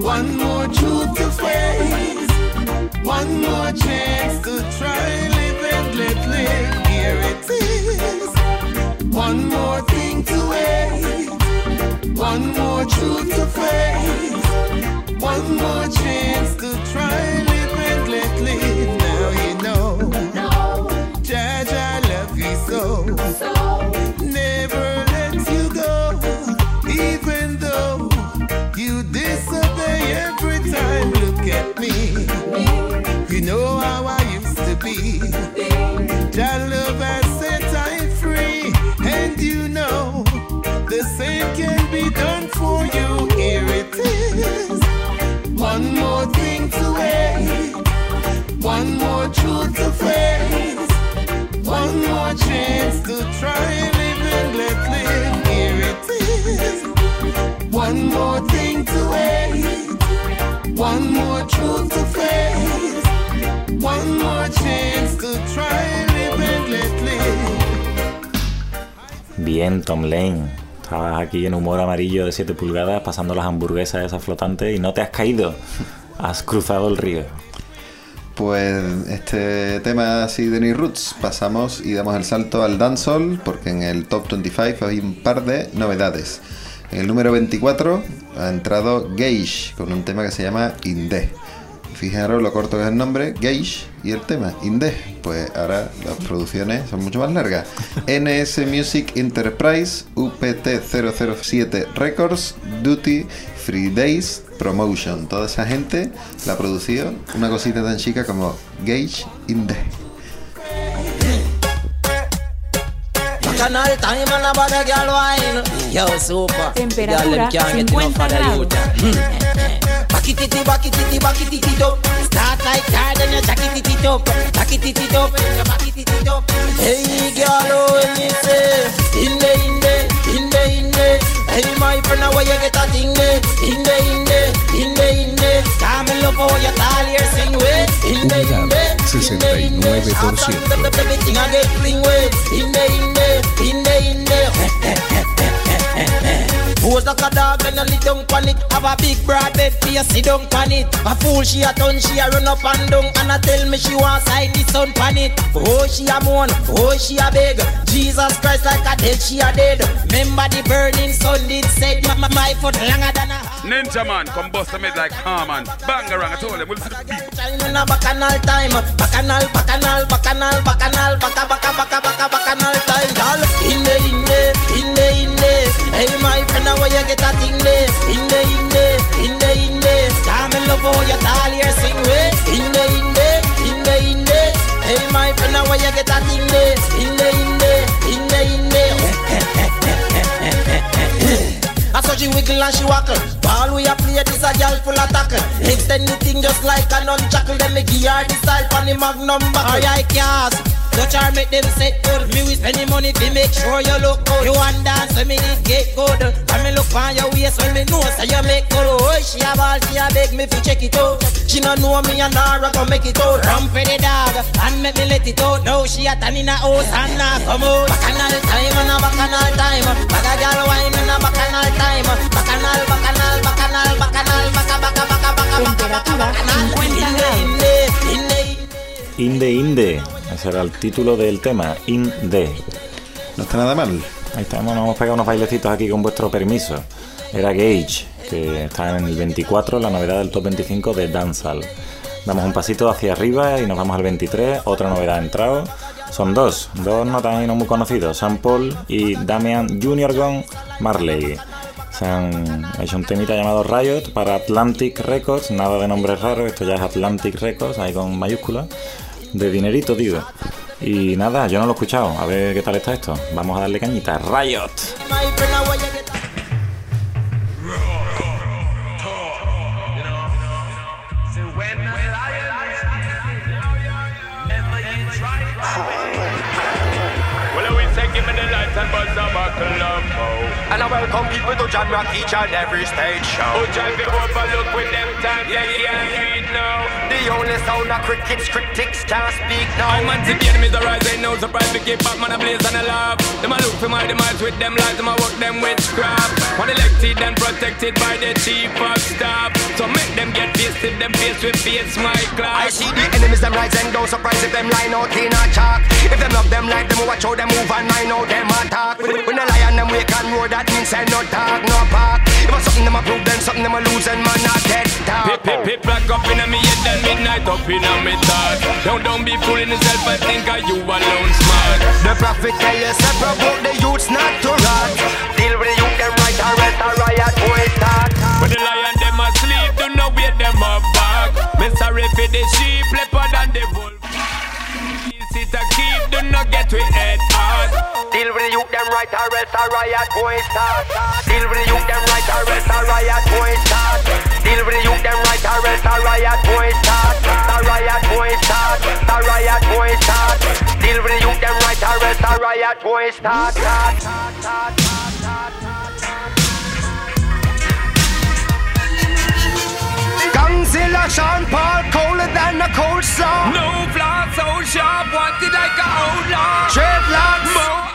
One more truth to face, one more chance to try, live and let live. Here it is. One more thing to wait, one more truth to face, one more chance to try, live and let live. Now you know, Judge, I love you so. Never let you go, even though you disobey every time. Look at me, you know how I used to be. Jah love has set I free, and you know the same can be done for you. Here it is. One more thing to wait, one more truth to face, one more chance to try, live and let live. Here it is. One more thing to wait, one more truth to face, one more chance to try, live and let live. Bien, Tom Lane. Estabas aquí en humor amarillo de 7 pulgadas pasando las hamburguesas esas flotantes y no te has caído. Has cruzado el río. Pues este tema así de New Roots pasamos y damos el salto al dancehall porque en el Top 25 hay un par de novedades. En el número 24 ha entrado Gage con un tema que se llama Inde. Fijaros lo corto que es el nombre, Gage, y el tema, Inde. Pues ahora las producciones son mucho más largas. NS Music Enterprise, UPT007 Records, Duty Free Days Promotion. Toda esa gente la ha producido una cosita tan chica como Gage Inde. Temperatura 50 grados. Back it up. Start like hard and you jack it up. Back it up. Hey girl, when you say Inde. Hey my friend, where you get that thing there? Inde. Come and love how you tall here sing way. Inde. 69%. Everything I get fling way. Inde. Pose like a dog and a lit down pan it. Have a big broad bed for you sit down pan it. A fool she a turn, she a run up and down. And a tell me she want side the sun pan it. Oh she a moan, oh she a beg. Jesus Christ like a dead, she a dead. Remember the burning sun did said my foot longer than a Ninja man, come bust a mid like Harman. Bang around, I told him, we'll see the people. China bacchanal time. Bacchanal time. Y'all Inde. Hey my friend, where you get that thing there? Inde. Come and love how you tall here sing way. Inde. Hey my friend, where you get that thing there? Inde. I saw she wiggle and she wackle. Ball we a play this a girl full of tackle. Extend the thing just like a nunchuckle. Then me give her the style from the magnum buckle. Alright cars, touch her make them set good. Me we spend the money to make sure you look good. You want dance so me need get good. And me look on your waist when me know so you make good. Oh she a ball, she a beg me fi check it out. She no know me and her go make it out. Run for the dog and make me let it out. Now she a tan in a house and now come out. Bacchanal time and a bacchanal time. Bag a girl wine and a bacchanal time. Bacchanal. Temperatura 50 grados. Inde. Ese era el título del tema, Inde. No está nada mal. Ahí estamos, nos hemos pegado unos bailecitos aquí con vuestro permiso. Era Gage, que está en el 24, la novedad del Top 25 de Dancehall. Damos un pasito hacia arriba y nos vamos al 23, otra novedad ha entrado. Son dos no muy conocidos, Sam Paul y Damian Junior Gun Marley. Se han hecho un temita llamado Riot para Atlantic Records, nada de nombres raros, esto ya es Atlantic Records, ahí con mayúsculas, de dinerito, digo. Y nada, yo no lo he escuchado, a ver qué tal está esto. Vamos a darle cañita, Riot. And I welcome people to John Rock each and every stage show. Who drive you overlook with them time, yeah, read now. The the only sound of critics can't speak now. I'm anti the enemies arise, ain't no surprise. We keep back, man, a blaze and a laugh. Them a look for my demise with them lies, them a work them witchcraft. One elected and protected by the chief of staff. So make them get pissed if them face with face, my class. I see the enemies them rise and don't surprise if them line out in a chalk. If them love them like them, watch how them move and I know them attack. When a lion them wake and roar, that means say no talk, no park. If I something them a prove, then something them a lose and man not dead talk. Pip black up in a me head and midnight up in a me thought. Don't be fooling yourself and think are you alone smart. The prophet tell you say provoke the youths not to rot. Deal with the youth them right or else a riot boy start. When the lion them asleep, do not wait them up back. Me sorry for the sheep, leopard and the wolf. Sit a keep, do not get with head hard. Deal with the youth them right or else a riot boy start. Deal with the youth them right or else a riot boy start. Deal with the youth them right or else a riot boy start. A riot boy start. A riot boy start. Deal with the youth them right or else a riot boy start. Gangzilla, Sean Paul, colder than a cold saw. No flaw so sharp, wanted like a outlaw. Dreadlocks.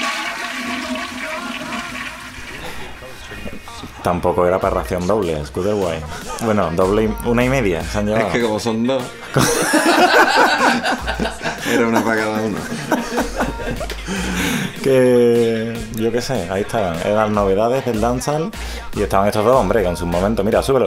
Tampoco era para ración doble, Scooter Guay. Bueno, doble, una y media se han llevado. Es que como son dos. Era una para cada uno. Que yo qué sé, ahí estaban. Eran novedades del dancehall y estaban estos dos, hombre, con sus momentos. Mira, súbelo.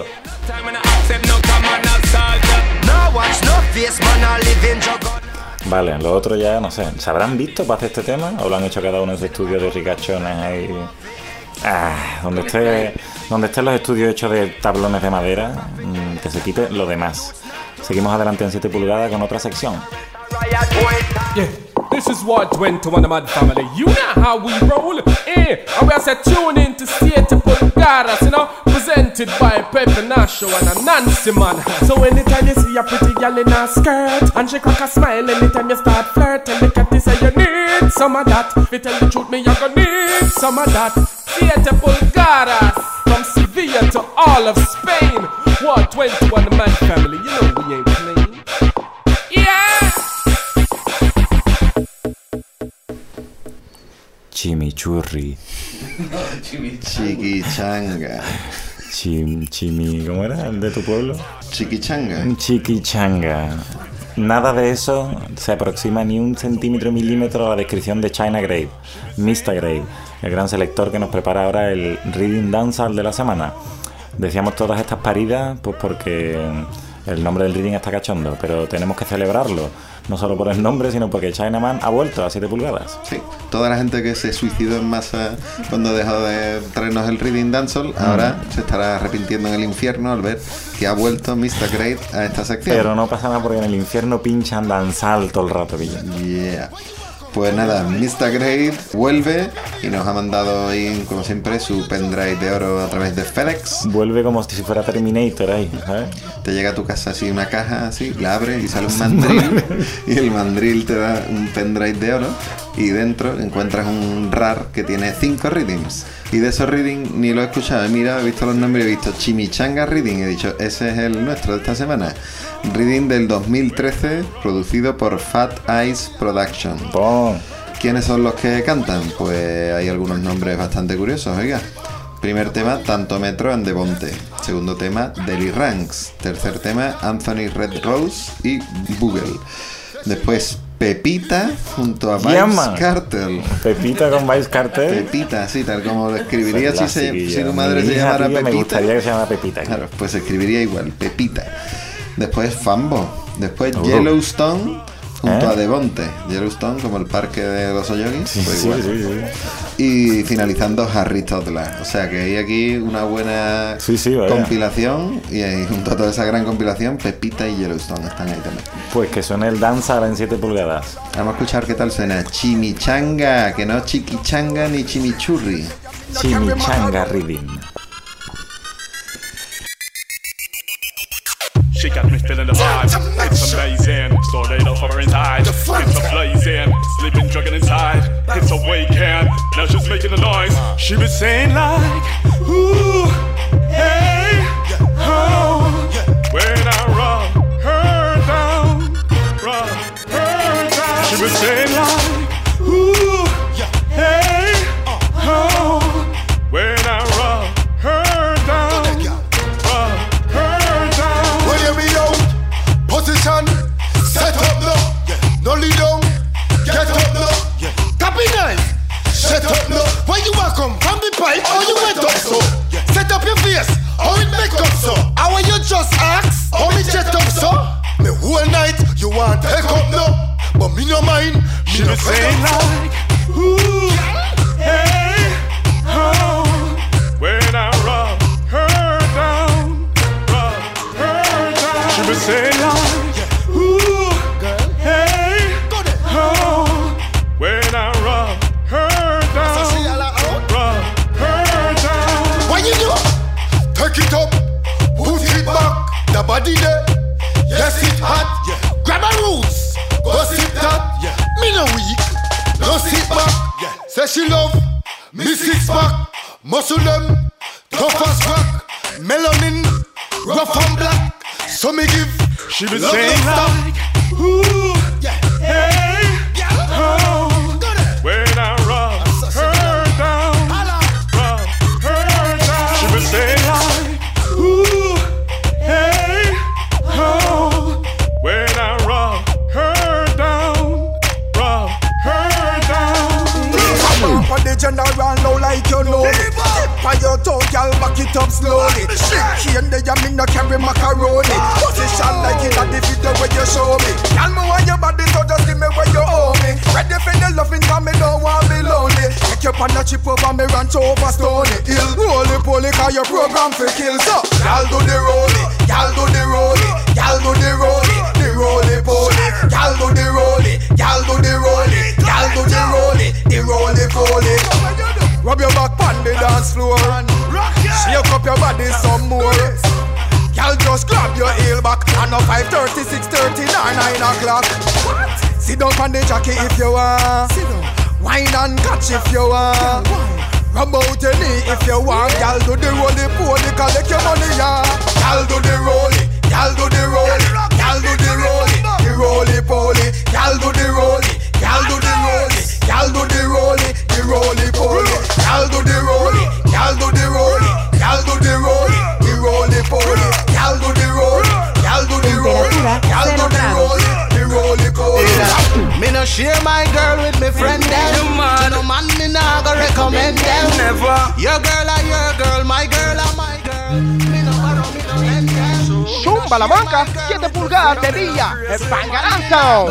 Vale, lo otro ya no sé. ¿Se habrán visto para hacer este tema? ¿O lo han hecho cada uno en su estudio de ricachones ahí? Donde estén los estudios hechos de tablones de madera, que se quite lo demás. Seguimos adelante en 7 pulgadas con otra sección. Yeah, this is what went to one of my family. You know how we roll. And we are set tune in to 7 pulgadas, you know, presented by Pepe Nacho and a Nancy man. So anytime you see a pretty girl in a skirt and she crack a smile, anytime you start flirting, look at this say you need some of that. If you tell the truth, me you gonna need some of that. 7 pulgadas from Sevilla to all of Spain. What 21 man family? You know we ain't playing. Yeah. Chimichurri. Chiquichanga. ¿Cómo era el de tu pueblo? Chiquichanga. Chiquichanga. Nada de eso se aproxima ni un centímetro milímetro a la descripción de China Grave, Mr. Grave, el gran selector que nos prepara ahora el Reading Dancehall de la semana. Decíamos todas estas paridas pues porque el nombre del reading está cachondo, pero tenemos que celebrarlo, no solo por el nombre, sino porque Chinaman ha vuelto a 7 pulgadas. Sí, toda la gente que se suicidó en masa cuando dejó de traernos el Reading Dancehall, ahora se estará arrepintiendo en el infierno al ver que ha vuelto Mr. Great a esta sección. Pero no pasa nada porque en el infierno pinchan dancehall todo el rato, Villa. Yeah. Pues nada, Mr. Great vuelve y nos ha mandado ahí, como siempre, su pendrive de oro a través de FedEx. Vuelve como si fuera Terminator ahí, ¿sabes? Te llega a tu casa así una caja así, la abres y sale un mandril y el mandril te da un pendrive de oro y dentro encuentras un RAR que tiene 5 readings. Y de esos readings ni lo he escuchado, he mirado, he visto los nombres, he visto Chimichanga Reading, he dicho, ese es el nuestro de esta semana. Reading del 2013, producido por Fat Eyes Production. ¿Quiénes son los que cantan? Pues hay algunos nombres bastante curiosos, oiga. Primer tema, Tantometro and Devonte. Segundo tema, Deli Ranks. Tercer tema, Anthony Red Rose y Bugle. Después, Pepita junto a Vybz Kartel. Pepita con Vybz Kartel. Pepita, sí, tal como lo escribiría si tu madre se llamara Pepita. Me gustaría que se llamara Pepita. Claro, pues se escribiría igual, Pepita. Después Fambo. Después Yellowstone junto a Devonte. Yellowstone como el parque de los Oyogis. Sí, pues igual. sí. Y finalizando Harry Toddler. O sea que hay aquí una buena compilación. Y junto a toda esa gran compilación, Pepita y Yellowstone están ahí también. Pues que suene el dancehall en 7 pulgadas. Vamos a escuchar qué tal suena. Chimichanga, que no chiquichanga ni chimichurri. Chimichanga Reading. She got me feeling the vibe. It's amazing. Tornado for her inside. It's a blazing. Sleeping dragon inside. It's awakened. Now she's making a noise. She was saying like, ooh, hey, oh. When I run her say like, ooh, hey, oh, when I rub her down, she be say like, ooh, hey, oh, when I rub her down, rub her down. What you do? Take it up, put it back, the body there. Yes, it hot. Grab a roots, go sit that. Me no weak, no sit back. Say she love me six pack. Muscle them, tough as rock. Melanin, rough and black. So me give. She be saying like, ooh, hey, oh, when I rub her down, rub her down. She be saying like, ooh, hey, oh, when I rub her down, rub her down. Up on the general now like you know me. Tip on your toe, girl, back it up slowly. She and the yummy no carry macaroni. Position like it at the video where you show me. Tell me why your body so just give me where you owe me. Ready for the loving cause me don't want be lonely. Take your pan a chip over me ranch over Stony Hill. Roly poly cause your program for kill. So, y'all do the rolly, y'all do the rolly, y'all do the rolly, the roly poly. Y'all do the rolly, y'all do the rolly, y'all do the rolly, the roly poly. Rub your back on the dance floor. Shake up your body some more. Y'all just grab your heel back. And now 5:30, 6:30, 9 o'clock. Sit down on the jockey if you want. Wine and catch if you want. Rub out your knee if you want. Y'all do the roly poly, collect your money, yeah. Y'all do the rolly, y'all do the rolly, y'all do the rolly, the roly poly. Y'all do the rolly, y'all do the rolly, y'all do the rolly, the roly poly. Y'all do the rolly, y'all do the rolly, y'all do the rolly, the roly poly. Y'all do the rolly, y'all do the rolly, y'all do the rolly, the roly poly. Me no share my girl with me friend them. No man me nah go recommend them. Never. Your girl are your girl, my girl are my girl. Me no borrow, me no lend them. Zumba la banca, 7 pulgadas de día, el Bangarang Sound.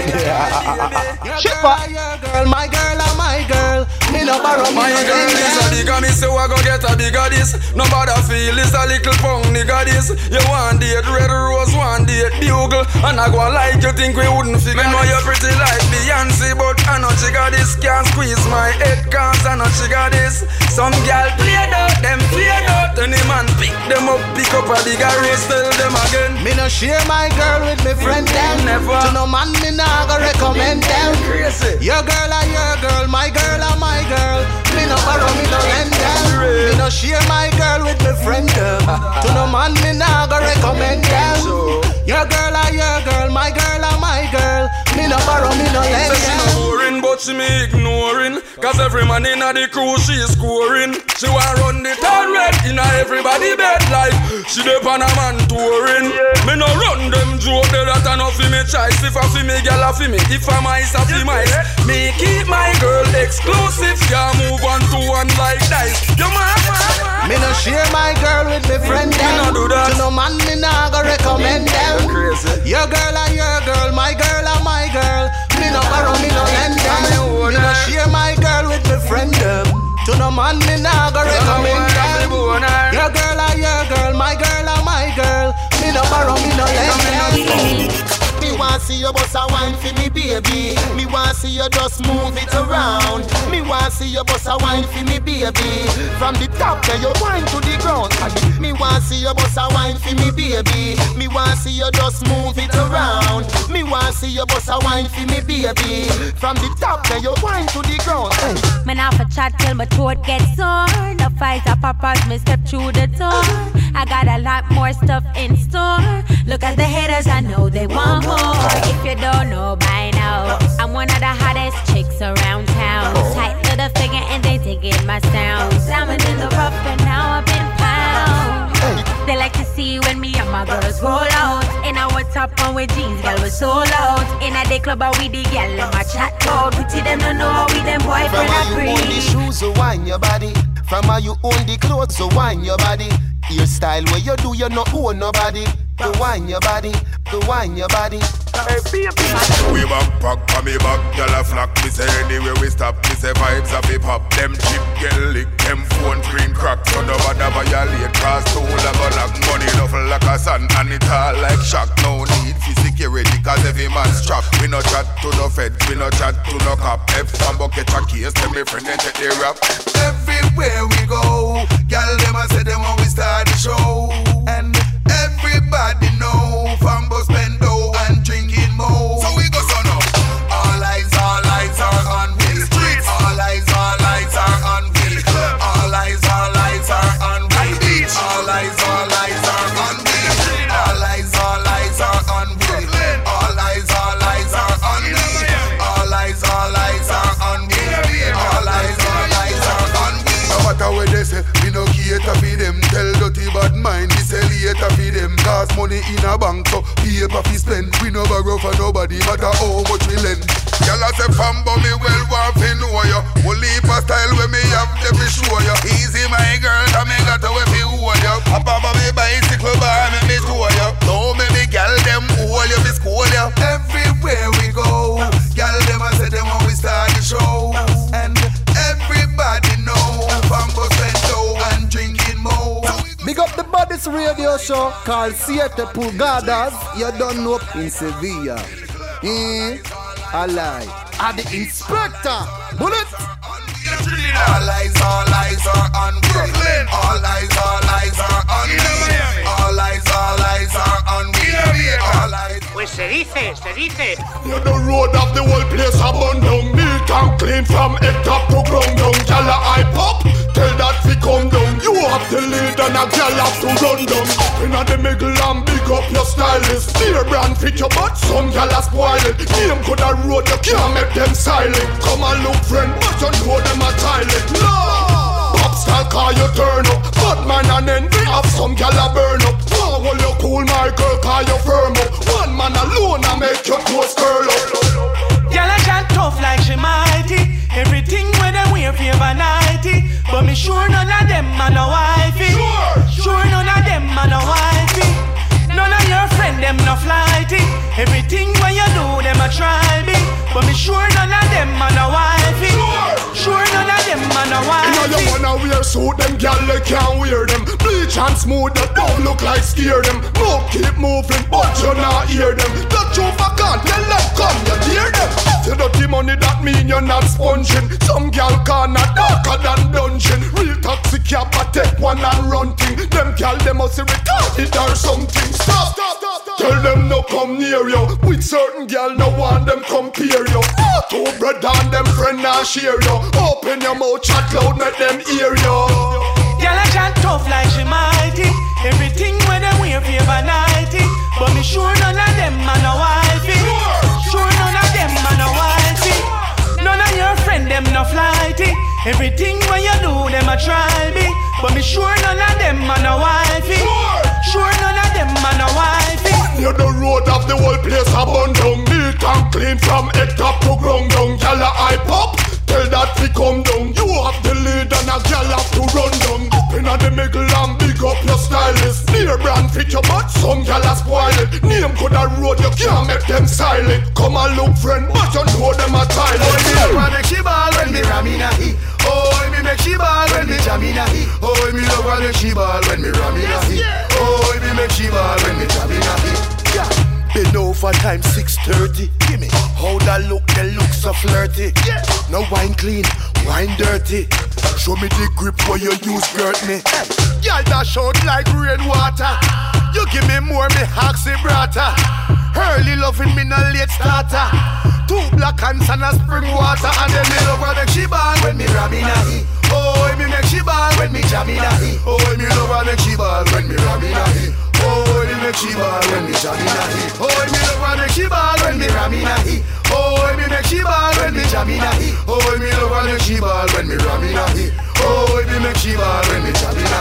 Chippa. Your girl, my girl are my girl. Me no borrow, me my no girl lend is a them. bigger, me say I go get a bigger this. No bother feel it's a little punk nigga this. You want date red rose, one date bugle, and I go like you think we wouldn't figure. Me know you're pretty like Beyonce, but I know she got this. Can't squeeze my head cause I know she got this. Some girl play out, them play out. Any man pick them up, pick up a bigger race, tell them again. Me no share my girl with me friend them. Never. To no man me nah go recommend them. Crazy. Your girl are your girl, my girl are my girl. Me no borrow, me no lend them. Me no share my girl with me friend them. To no man me nah go recommend them. Your girl are your girl, my girl are my girl. Me no borrow, me no lend Say she no them. boring, but she me ignoring. Cause every man in the crew she scoring. She want run the town red in everybody bed like she dey on a man touring. Me no run them joke, they that enough for me choice. If I fi me, girl I fi me. If I mice, I fi mice. Me keep my girl exclusive. Can't move on to one like dice. You Me no share my girl with me friend them. Me no do that. To no man me nah go recommend them. Crazy. Your girl are your girl, my girl are my girl. Me no borrow, me no lend them. Me no share my girl with me friend them. To no man me nah go recommend them. Your girl are your girl, my girl are my girl. Me no borrow, me no lend them. Me want see you bust a wine for me baby. Me want see you just move it around. Me want see you bust a wine for me baby. From the top there you wine to the ground. Me want see you bust a wine for me baby. Me want see you just move it around. Me want see you bust a wine for me baby. From the top there you wine to the ground. Man off a chat till my throat gets sore. No fights or poppers, me step through the door. I got a lot more stuff in store. Look at the haters, I know they want more. If you don't know by now, I'm one of the hottest chicks around town. Tight little figure and they digging my sounds. Diamond in the rough and now I've been found. They like to see when me and my girls roll out. In our top on with jeans, girl was so loud. In a day club, we the girl in my chat code. Pretty them don't know how we them boyfriend are free. From how you own the shoes, so wine your body. From how you own the clothes, so wine your body. Your style where you do, you no own nobody. To wine your body, to wine your body. We backpack on me back, y'all a flock. Me say anywhere we stop, me say vibes a be pop. Them chip get licked, them phone screen crack. So no bother violate, cause tool a go lock. Money duffel like a sun and it all like shock. No need for security, cause every man's trapped. We no chat to no feds, we no chat to no cop. If some bucket a case, them me friend and take the rap. Everywhere we go, y'all them a say them when we start the show. And everybody know from bus bendo and drinking more. So we go so now. All eyes are on we. All eyes are on we. All eyes are on we. All eyes are on we. All eyes are on we. All eyes are on we. All eyes are on we. All eyes are on we. No matter what they say, we no cater for them. Tell dirty bad mind, we say later for them. Cause money in a bank, so paper fi spend. We no borrow for nobody, matter how much we lend. Y'all a say fam, but me well want fi know ya. Only heap of style when me have to be show ya. Easy my girl, and me got to we fi hold ya. Up above me bicycle bar, me tow ya. Now me the gal them hold ya, fi school ya. Everywhere we go, y'all them a say them when we start the show. And everybody know from bus bendo and drinking more. Big up the Baddest radio show called Siete Pulgadas. You don't know in Sevilla. I lie. I'm the inspector. Bullet. All eyes are on Brooklyn. All eyes are on me. All eyes are on me. All eyes. Pues se dice. You the road of the whole place abandoned. Neat and clean from head top to ground down. Gyal a hype up, tell that we come down. You have the lead and a gyal have to run down. Up inna the middle and big up your stylist. Dear brand fit your butt, some gyal a spoil it. Name could a road, you can't make them silent. Come and look friend, but you know them a toilet. No! Pop style car you turn up. Bad man and envy have some gyal a burn up. Oh, well you cool my girl car you firm up. One man alone a make your toes curl up. Gyal a chat tough like she mighty. Everything when they wear favor nighty. But me sure none of them a no wifey. Sure none of them a no wifey. None of your friend them no flighty. Everything when you do them a try me. But me sure none of them a no wifey. Sure none of them a no wifey. You know you wanna wear suit, them gyal they can't wear them. Bleach and smooth, that don't look like scare them. Move keep moving, but you not hear them. Touch you for God, you let come, you hear them. If you dirty money, that mean you're not sponging. Some gyal corner darker than dungeon. Real toxic cab, but take one and run thing. Them gyal them must be retarded or something. Stop. Tell them no come near you. With certain gyal no want them compare you. Two brother and them friend and share you. Open your mouth, chat loud, make them hear you. Gyal a chat tough like she mighty. Everything when they wear favor nighty. But me sure none of them a no wifey. Sure none of them a no wifey. None of your friend them no flighty. Everything when you do them a try me. But me sure none of them a no wifey. Sure none of them a no wifey. You the road of the whole place abandoned. Neat and clean from head top to ground down. Gyal a hype up, tell that we come down. You have the lead and a gyal have to run down. Up inna the middle and big up your stylist. Near brand fit your butt, some gyal a spoil it. Name could a road, you can't make them silent. Come and look friend, but you know them a toilet. Oh, me love when make she ball when me ram in a heat. Oh, me make she ball when me jam in a heat. Oh, me love when make she ball when me ram in a heat. Oh, me make she ball when me jam in a heat. Been over time 6:30. Gimme how that look, they look so flirty. No wine clean, wine dirty. Show me the grip where you use girt me. Y'all dash out like rainwater. You give me more, me oxy brata. Early loving me no late starter. Two black hands and a spring water. And then me love when make she ball when me ram in a heat. Oh, me make she ball when me jam in a heat. Oh, me love when make she ball when me ram in a heat. Oh, me make she ball when me jam in a heat. Oh, me love when make she ball when me ram in a heat. Oh, me make she ball when me jam in a heat. Oh, me love when make she ball when me ram in a heat. Oh, me make she ball when me jam in a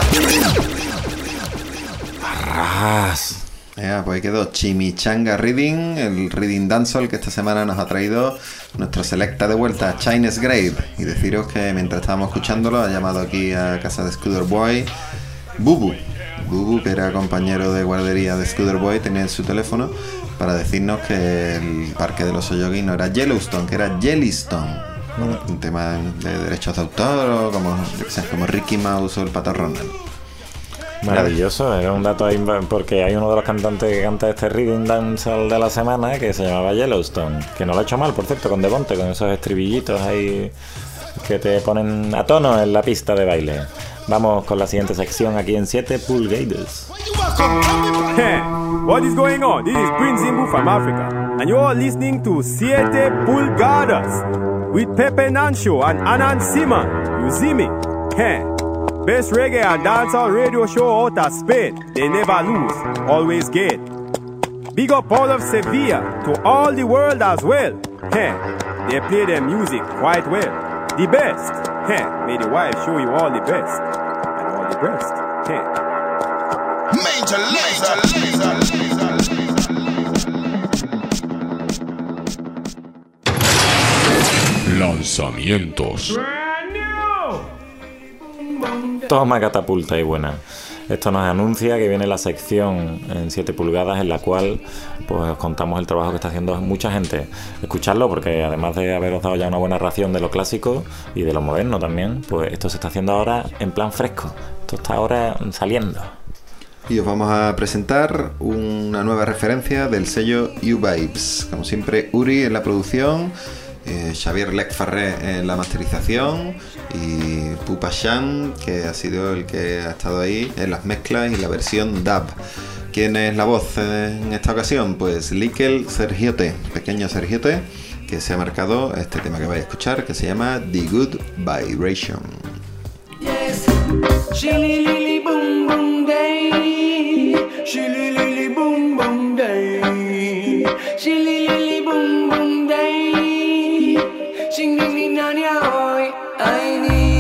heat. Arras. Pues ahí quedó Chimichanga Reading, el Reading Dancehall que esta semana nos ha traído nuestro selecta de vuelta, Chinese Grave. Y deciros que mientras estábamos escuchándolo ha llamado aquí a casa de Scooter Boy Bubu. Bubu, que era compañero de guardería de Scooter Boy, tenía en su teléfono para decirnos que el parque del oso yogi no era Yellowstone, que era Jellystone. Un tema de derechos de autor o como Ricky Mouse o el Pato Ronald. Maravilloso, era un dato ahí porque hay uno de los cantantes que canta este Rhythm Dancehall de la semana que se llamaba Yellowstone, que no lo ha hecho mal, por cierto, con Devonte, con esos estribillitos ahí que te ponen a tono en la pista de baile. Vamos con la siguiente sección aquí en 7 Pulgadas. Hey, what is going on? This is Prince Zimbu from Africa, and you are listening to 7 Pulgadas with Pepe Nansho and Anand Simon. You see me? Hey, best reggae and dancehall radio show out of Spain. They never lose, always get. Big up all of Sevilla to all the world as well. Hey, they play their music quite well. The best. Hey, may the wife show you all the best and all the best. Hey. Major laser. Lanzamientos. Toma catapulta y buena. Esto nos anuncia que viene la sección en 7 pulgadas en la cual pues os contamos el trabajo que está haciendo mucha gente. Escuchadlo porque además de haberos dado ya una buena ración de lo clásico y de lo moderno también, pues esto se está haciendo ahora en plan fresco. Esto está ahora saliendo. Y os vamos a presentar una nueva referencia del sello U-Vibes. Como siempre, Uri en la producción, Xavier Lecfarré en la masterización y Pupa Shan, que ha sido el que ha estado ahí en las mezclas y la versión dub. ¿Quién es la voz en esta ocasión? Pues Likel Sergiote, pequeño Sergiote, que se ha marcado este tema que vais a escuchar, que se llama The Good Vibration. Yes, shilly boom boom day, shilly boom boom day, shilly boom boom day, shinging nanya hoy, I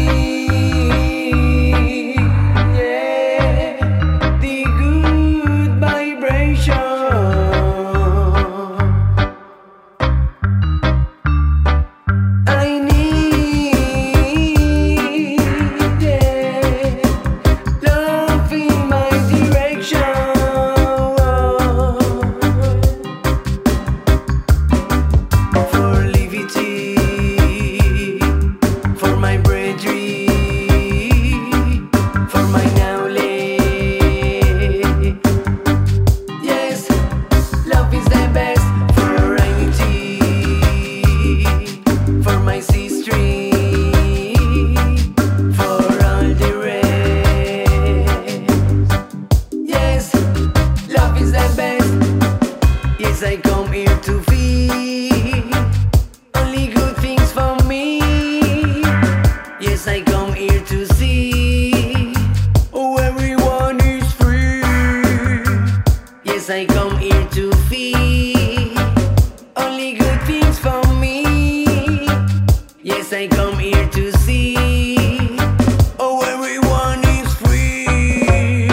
need, yeah, the good vibration. I need, yeah, love in my direction. For levity, for my bravery, for my knowledge. Yes, love is the best for unity, for my sister, for all the rest. Yes, love is the best. Yes, I come here to feel only good things for me. Yes, I come here to see, oh, everyone is free. Yes, I come here to feel only good things for me. Yes, I come here to see, oh, everyone is free.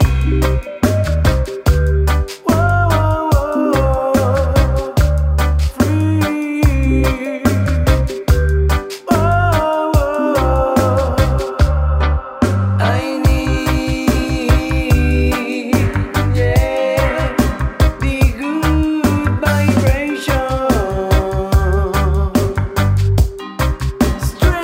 Whoa, whoa, whoa. Free. Whoa, whoa. I need, yeah, the good vibration.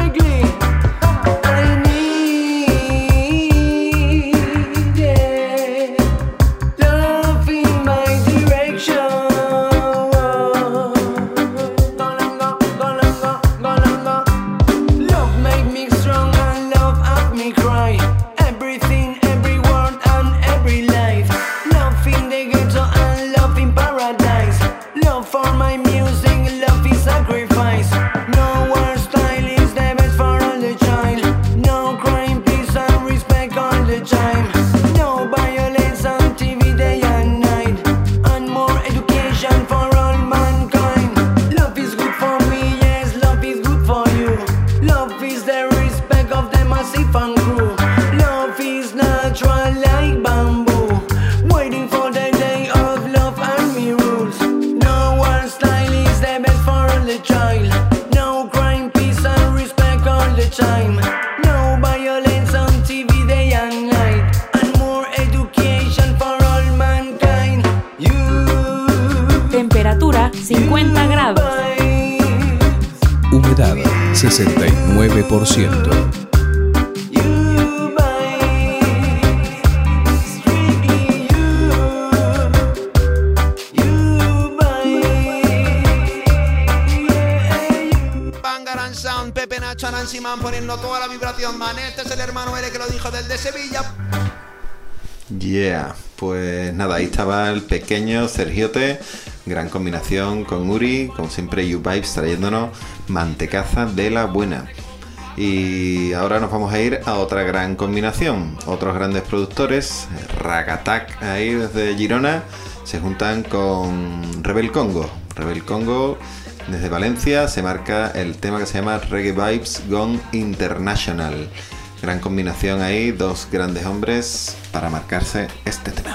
50 grados. Humedad 69%. Bangaran Sound, Pepe Nacho, Nancy Man poniendo toda la vibración, man. Este es el hermano L que lo dijo del de Sevilla. Yeah, pues nada, ahí estaba el pequeño Sergiote, gran combinación con Uri, como siempre U-Vibes trayéndonos mantecaza de la buena. Y ahora nos vamos a ir a otra gran combinación, otros grandes productores, Ragatak ahí desde Girona, se juntan con Rebel Congo. Rebel Congo desde Valencia se marca el tema que se llama Reggae Vibes Gone International. Gran combinación ahí, dos grandes hombres para marcarse este tema.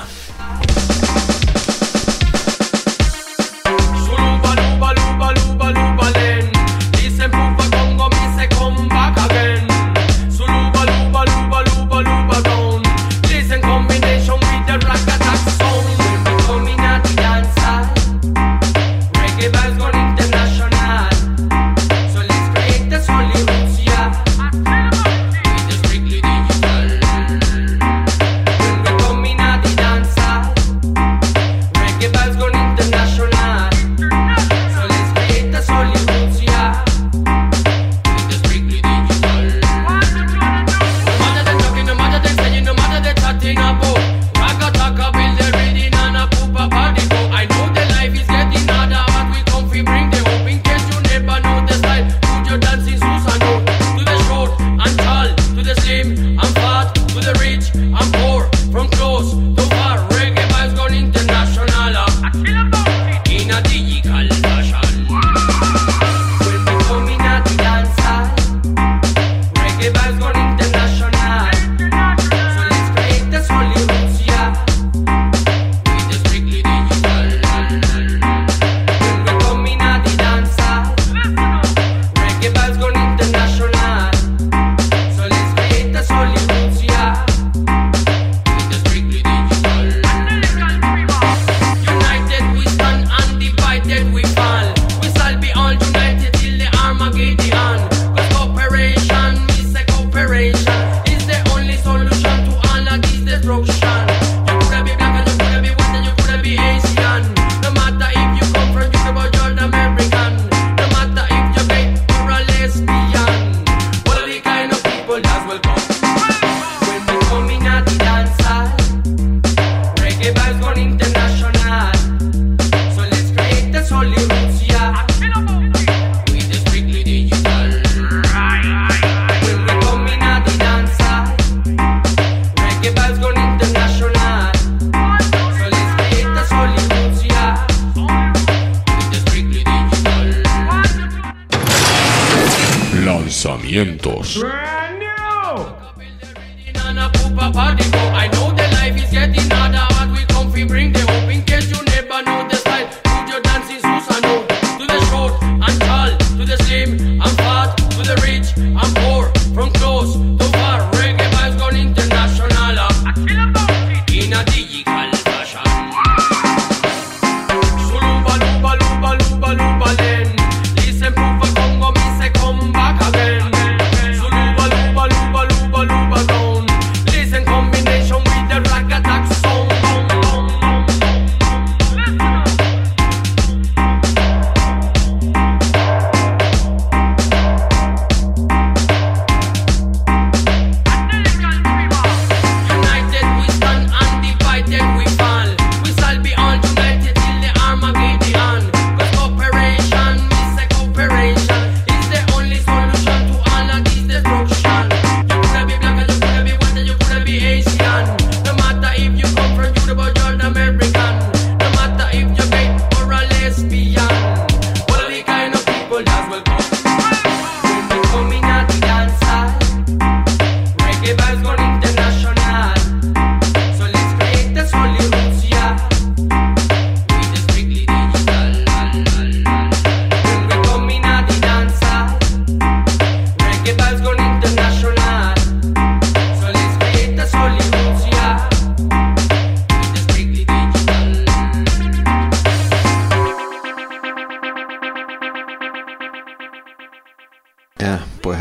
Lanzamientos.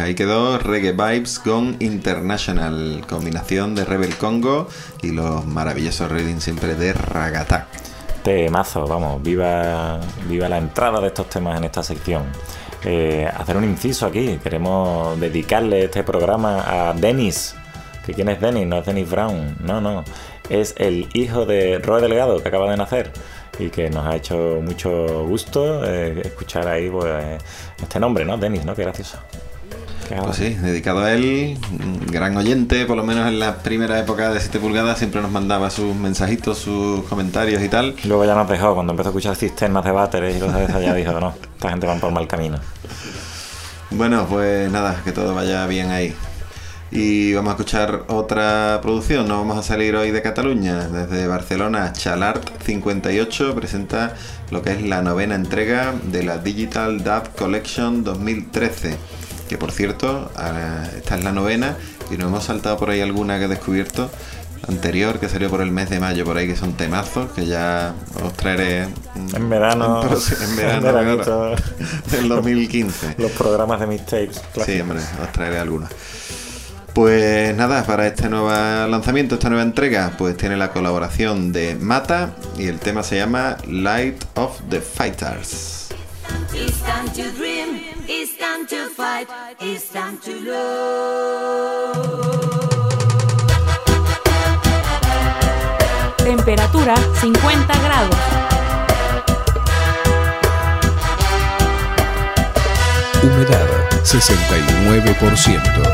ahí quedó Reggae Vibes Gone International, combinación de Rebel Congo y los maravillosos readings siempre de Ragatak. Temazo, vamos, viva la entrada de estos temas en esta sección. Hacer un inciso aquí, queremos dedicarle este programa a Dennis. ¿Que quién es Dennis? No es Dennis Brown, no, es el hijo de Roe Delgado, que acaba de nacer y que nos ha hecho mucho gusto escuchar ahí pues, este nombre, ¿no? Dennis, ¿no? Qué gracioso. Pues sí, dedicado a él, un gran oyente, por lo menos en la primera época de 7 pulgadas, siempre nos mandaba sus mensajitos, sus comentarios y tal. Luego ya nos dejó, cuando empezó a escuchar cisternas de váteres y cosas de esas, ya dijo, no, esta gente va por mal camino. Bueno, pues nada, que todo vaya bien ahí. Y vamos a escuchar otra producción, nos vamos a salir hoy de Cataluña, desde Barcelona. Chalart 58 presenta lo que es la 9ª entrega de la Digital Dub Collection 2013, que por cierto, esta es la 9ª y nos hemos saltado por ahí alguna que he descubierto anterior, que salió por el mes de mayo, por ahí, que son temazos, que ya os traeré en verano del 2015. Los programas de mixtapes. Sí, hombre, os traeré algunos. Pues nada, para este nuevo lanzamiento, esta nueva entrega, pues tiene la colaboración de Mata y el tema se llama Light of the Fighters. It's time to dream, it's time to fight, it's time to love. Temperatura 50 grados. Humedad 69%.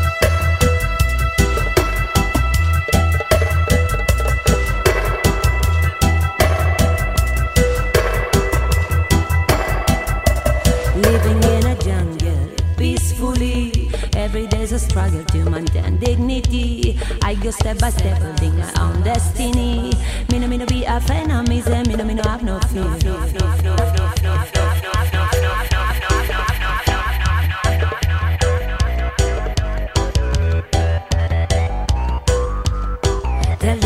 Struggle to maintain dignity. I go step by step, building my own destiny. Me no be a friend of me, say me no have no fear. Tell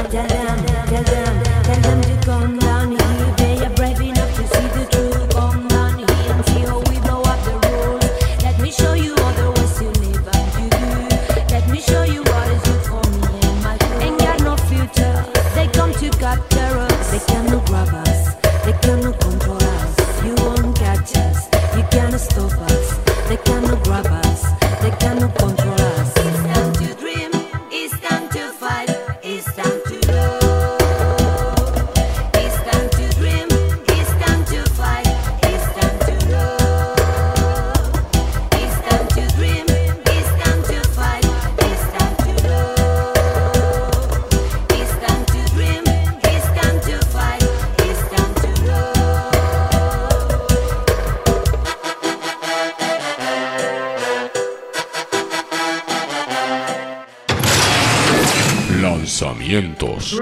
them to come down here. They are brave enough to see the truth. Come down here and see how we blow up the rules. Let me show you other ways to live. Let me show you what is good for me and my crew. Ain't got no future. They come to capture us. They cannot grab us. They cannot control us. You won't catch us. You cannot stop us. They cannot grab us. They cannot control us. It's time to dream. It's time to fight. It's time to love. It's time to dream. It's time to fight. It's time to love. It's time to dream. It's time to fight. It's time to love. It's time to dream. It's time to fight. It's time to Lanzamientos.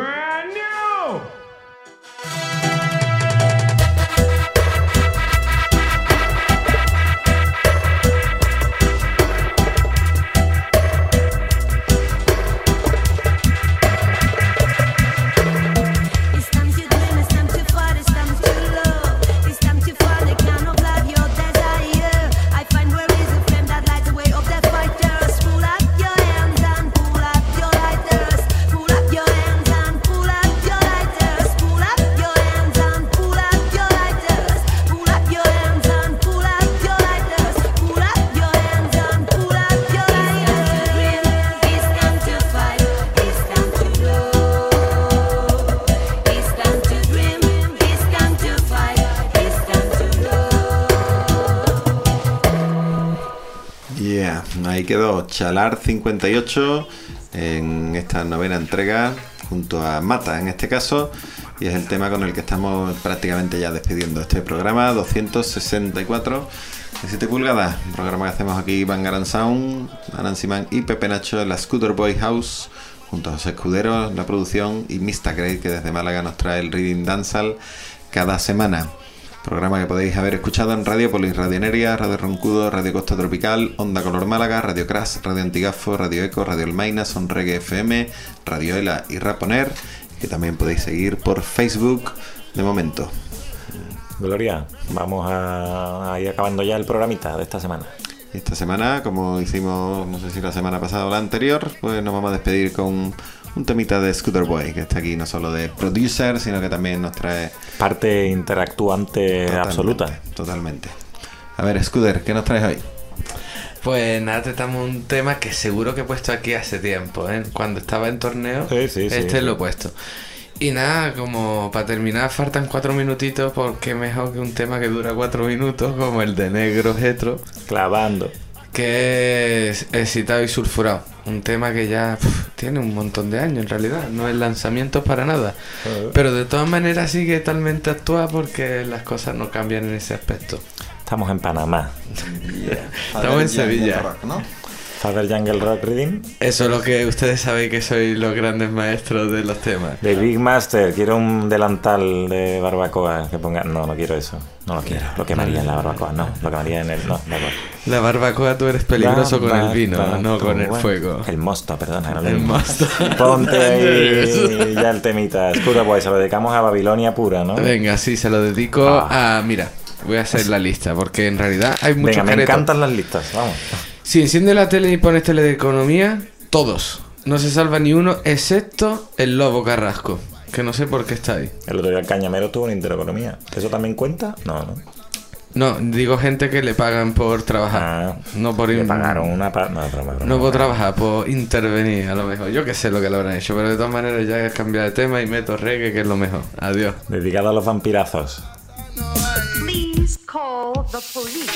Ahí quedó Chalart 58 en esta 9ª entrega junto a Mata en este caso, y es el tema con el que estamos prácticamente ya despidiendo este programa 264 de 7 pulgadas, un programa que hacemos aquí Bangaran Sound, Anan Simán y Pepe Nacho en la Scooter Boy House junto a José Escudero en la producción y Mista Great, que desde Málaga nos trae el Reading Dancehall cada semana. Programa que podéis haber escuchado en Radio Polis, Radio Neria, Radio Roncudo, Radio Costa Tropical, Onda Color Málaga, Radio Crash, Radio Antigafo, Radio Eco, Radio Almaina, Son Reggae FM, Radio Ela y Raponer, que también podéis seguir por Facebook de momento. Gloria, vamos a ir acabando ya el programita de esta semana. Y esta semana, como hicimos, no sé si la semana pasada o la anterior, pues nos vamos a despedir con un temita de Scooter Boy, que está aquí no solo de producer, sino que también nos trae... parte interactuante absoluta. Totalmente. A ver, Scooter, ¿qué nos traes hoy? Pues nada, tratamos un tema que seguro que he puesto aquí hace tiempo, ¿eh? Cuando estaba en torneo, sí, lo he puesto. Y nada, como para terminar faltan 4 minutitos, porque mejor que un tema que dura 4 minutos, como el de Negro Hetero. Clavando. Que es excitado y sulfurado. Un tema que ya tiene un montón de años en realidad. No es lanzamiento para nada. Pero de todas maneras sigue totalmente actual porque las cosas no cambian en ese aspecto. Estamos en Panamá. Estamos en Sevilla. Rock, ¿no? Father Jungle Rock Reading. Eso es lo que ustedes saben, que soy los grandes maestros de los temas. De Big Master, quiero un delantal de barbacoa que ponga. No quiero eso. No lo quiero. Lo quemaría en la barbacoa. No, lo quemaría en el. No, da igual. La barbacoa, tú eres peligroso con el vino, no con el fuego. El mosto, perdona. No el mosto. Ponte ahí ya el temita. Scooter Boy, se lo dedicamos a Babilonia pura, ¿no? Venga, sí, se lo dedico a. Mira, voy a hacer la lista porque en realidad hay muchos. Venga, me encantan las listas, vamos. Si enciendes la tele y pones tele de economía, todos. No se salva ni uno, excepto el Lobo Carrasco, que no sé por qué está ahí. El otro día el Cañamero tuvo una intereconomía. ¿Eso también cuenta? No. No, digo gente que le pagan por trabajar. No por le pagaron una no por trabajar, por intervenir, a lo mejor. Yo que sé lo que le habrán hecho, pero de todas maneras ya he cambiado de tema y meto reggae, que es lo mejor. Adiós. Dedicado a los vampirazos. Please call the police.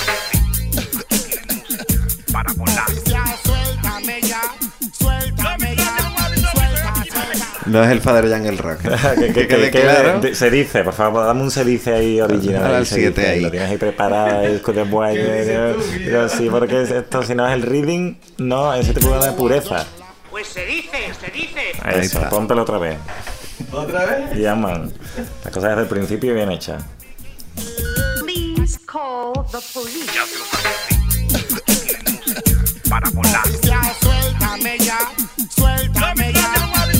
Para volar. Suéltame ya, suéltame ya, No es el Father Jungle Rock. que quede claro. Se dice, por favor, dame un se dice ahí original. Ahora el 7 ahí. Lo tienes ahí preparado, el Scooter Boy. Pero sí, porque esto, si no es el reading, no, ese tipo de pureza. Pues se dice. Eso, póntelo otra vez. ¿Otra vez? Ya, man. Las cosas desde el principio bien hechas. Please call the police. Para volar. Suéltame ya, suéltame ya,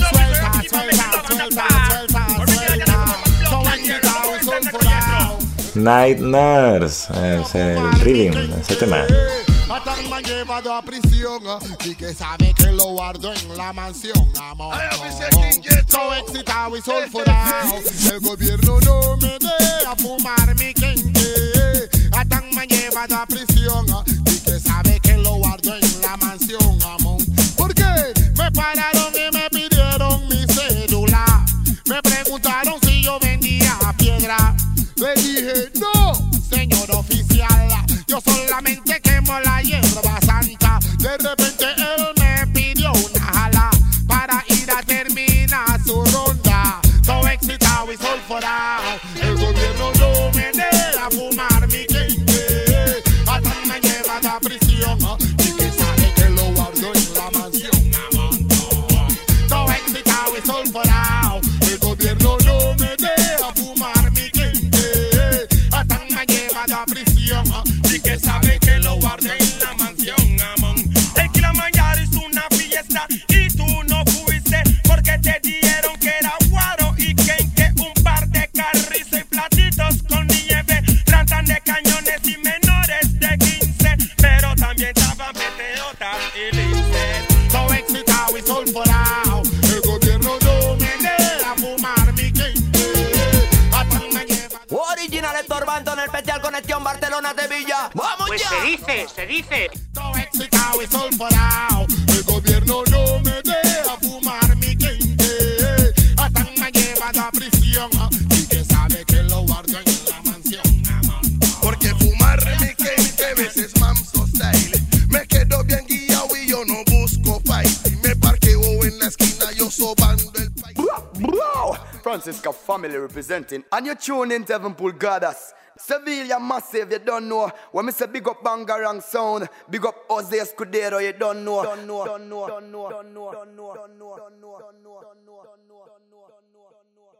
Night Nurse, es el reading, ese tema. Atán me han llevado a prisión y que sabe que lo guardo en la mansión, amor. Todo excitado y sulfurado, el gobierno no me deja fumar mi quente. Atán me han llevado a prisión y que sabe que lo guardo en la mansión, amor. ¿Por qué? Me pararon y me pidieron mi cédula. Me preguntaron si yo vendía piedra. Le dije, no, señor oficial, yo solamente quemo la hierba santa. De repente él me pidió una jala para ir a terminar su ronda. Todo excitado y sulfurado, el gobierno no me deja fumar mi quente. Hasta me llevan a prisión y que sabe que lo guardo en la mansión. Todo excitado y sulfurado, el gobierno no me deja fumar mi quente. Hasta me llevan a prisión y que sabe que lo guardo en la mansión, amón. El Kilimanjaro hizo una fiesta y tú no fuiste porque te dieron que era guaro y que un par de carrizos y platitos con nieve, rantan de cañones y menores de 15, pero también estaban peteotas y linces. Todo excitado y sulfurado, el gobierno no me deja fumar mi quente. Hasta me lleva. Original estorbando en el especial conexión Barcelona-Sevilla. ¡Vamos pues ya! se dice. Todo excitado y sulfurado, el gobierno no me deja fumar mi quente. Hasta me llevan a prisión y que sabe que lo guardo en la mansión. Porque fumar mi quente veces mamso style. Me quedo bien guiado y yo no busco fight. Y me parqueo en la esquina yo sobando el país. Francisca family representing, and you tune in to Heaven Pool Goddess. Sevilla massive, you don't know. When me say big up Bangarang sound, big up Jose Escudero, you don't know.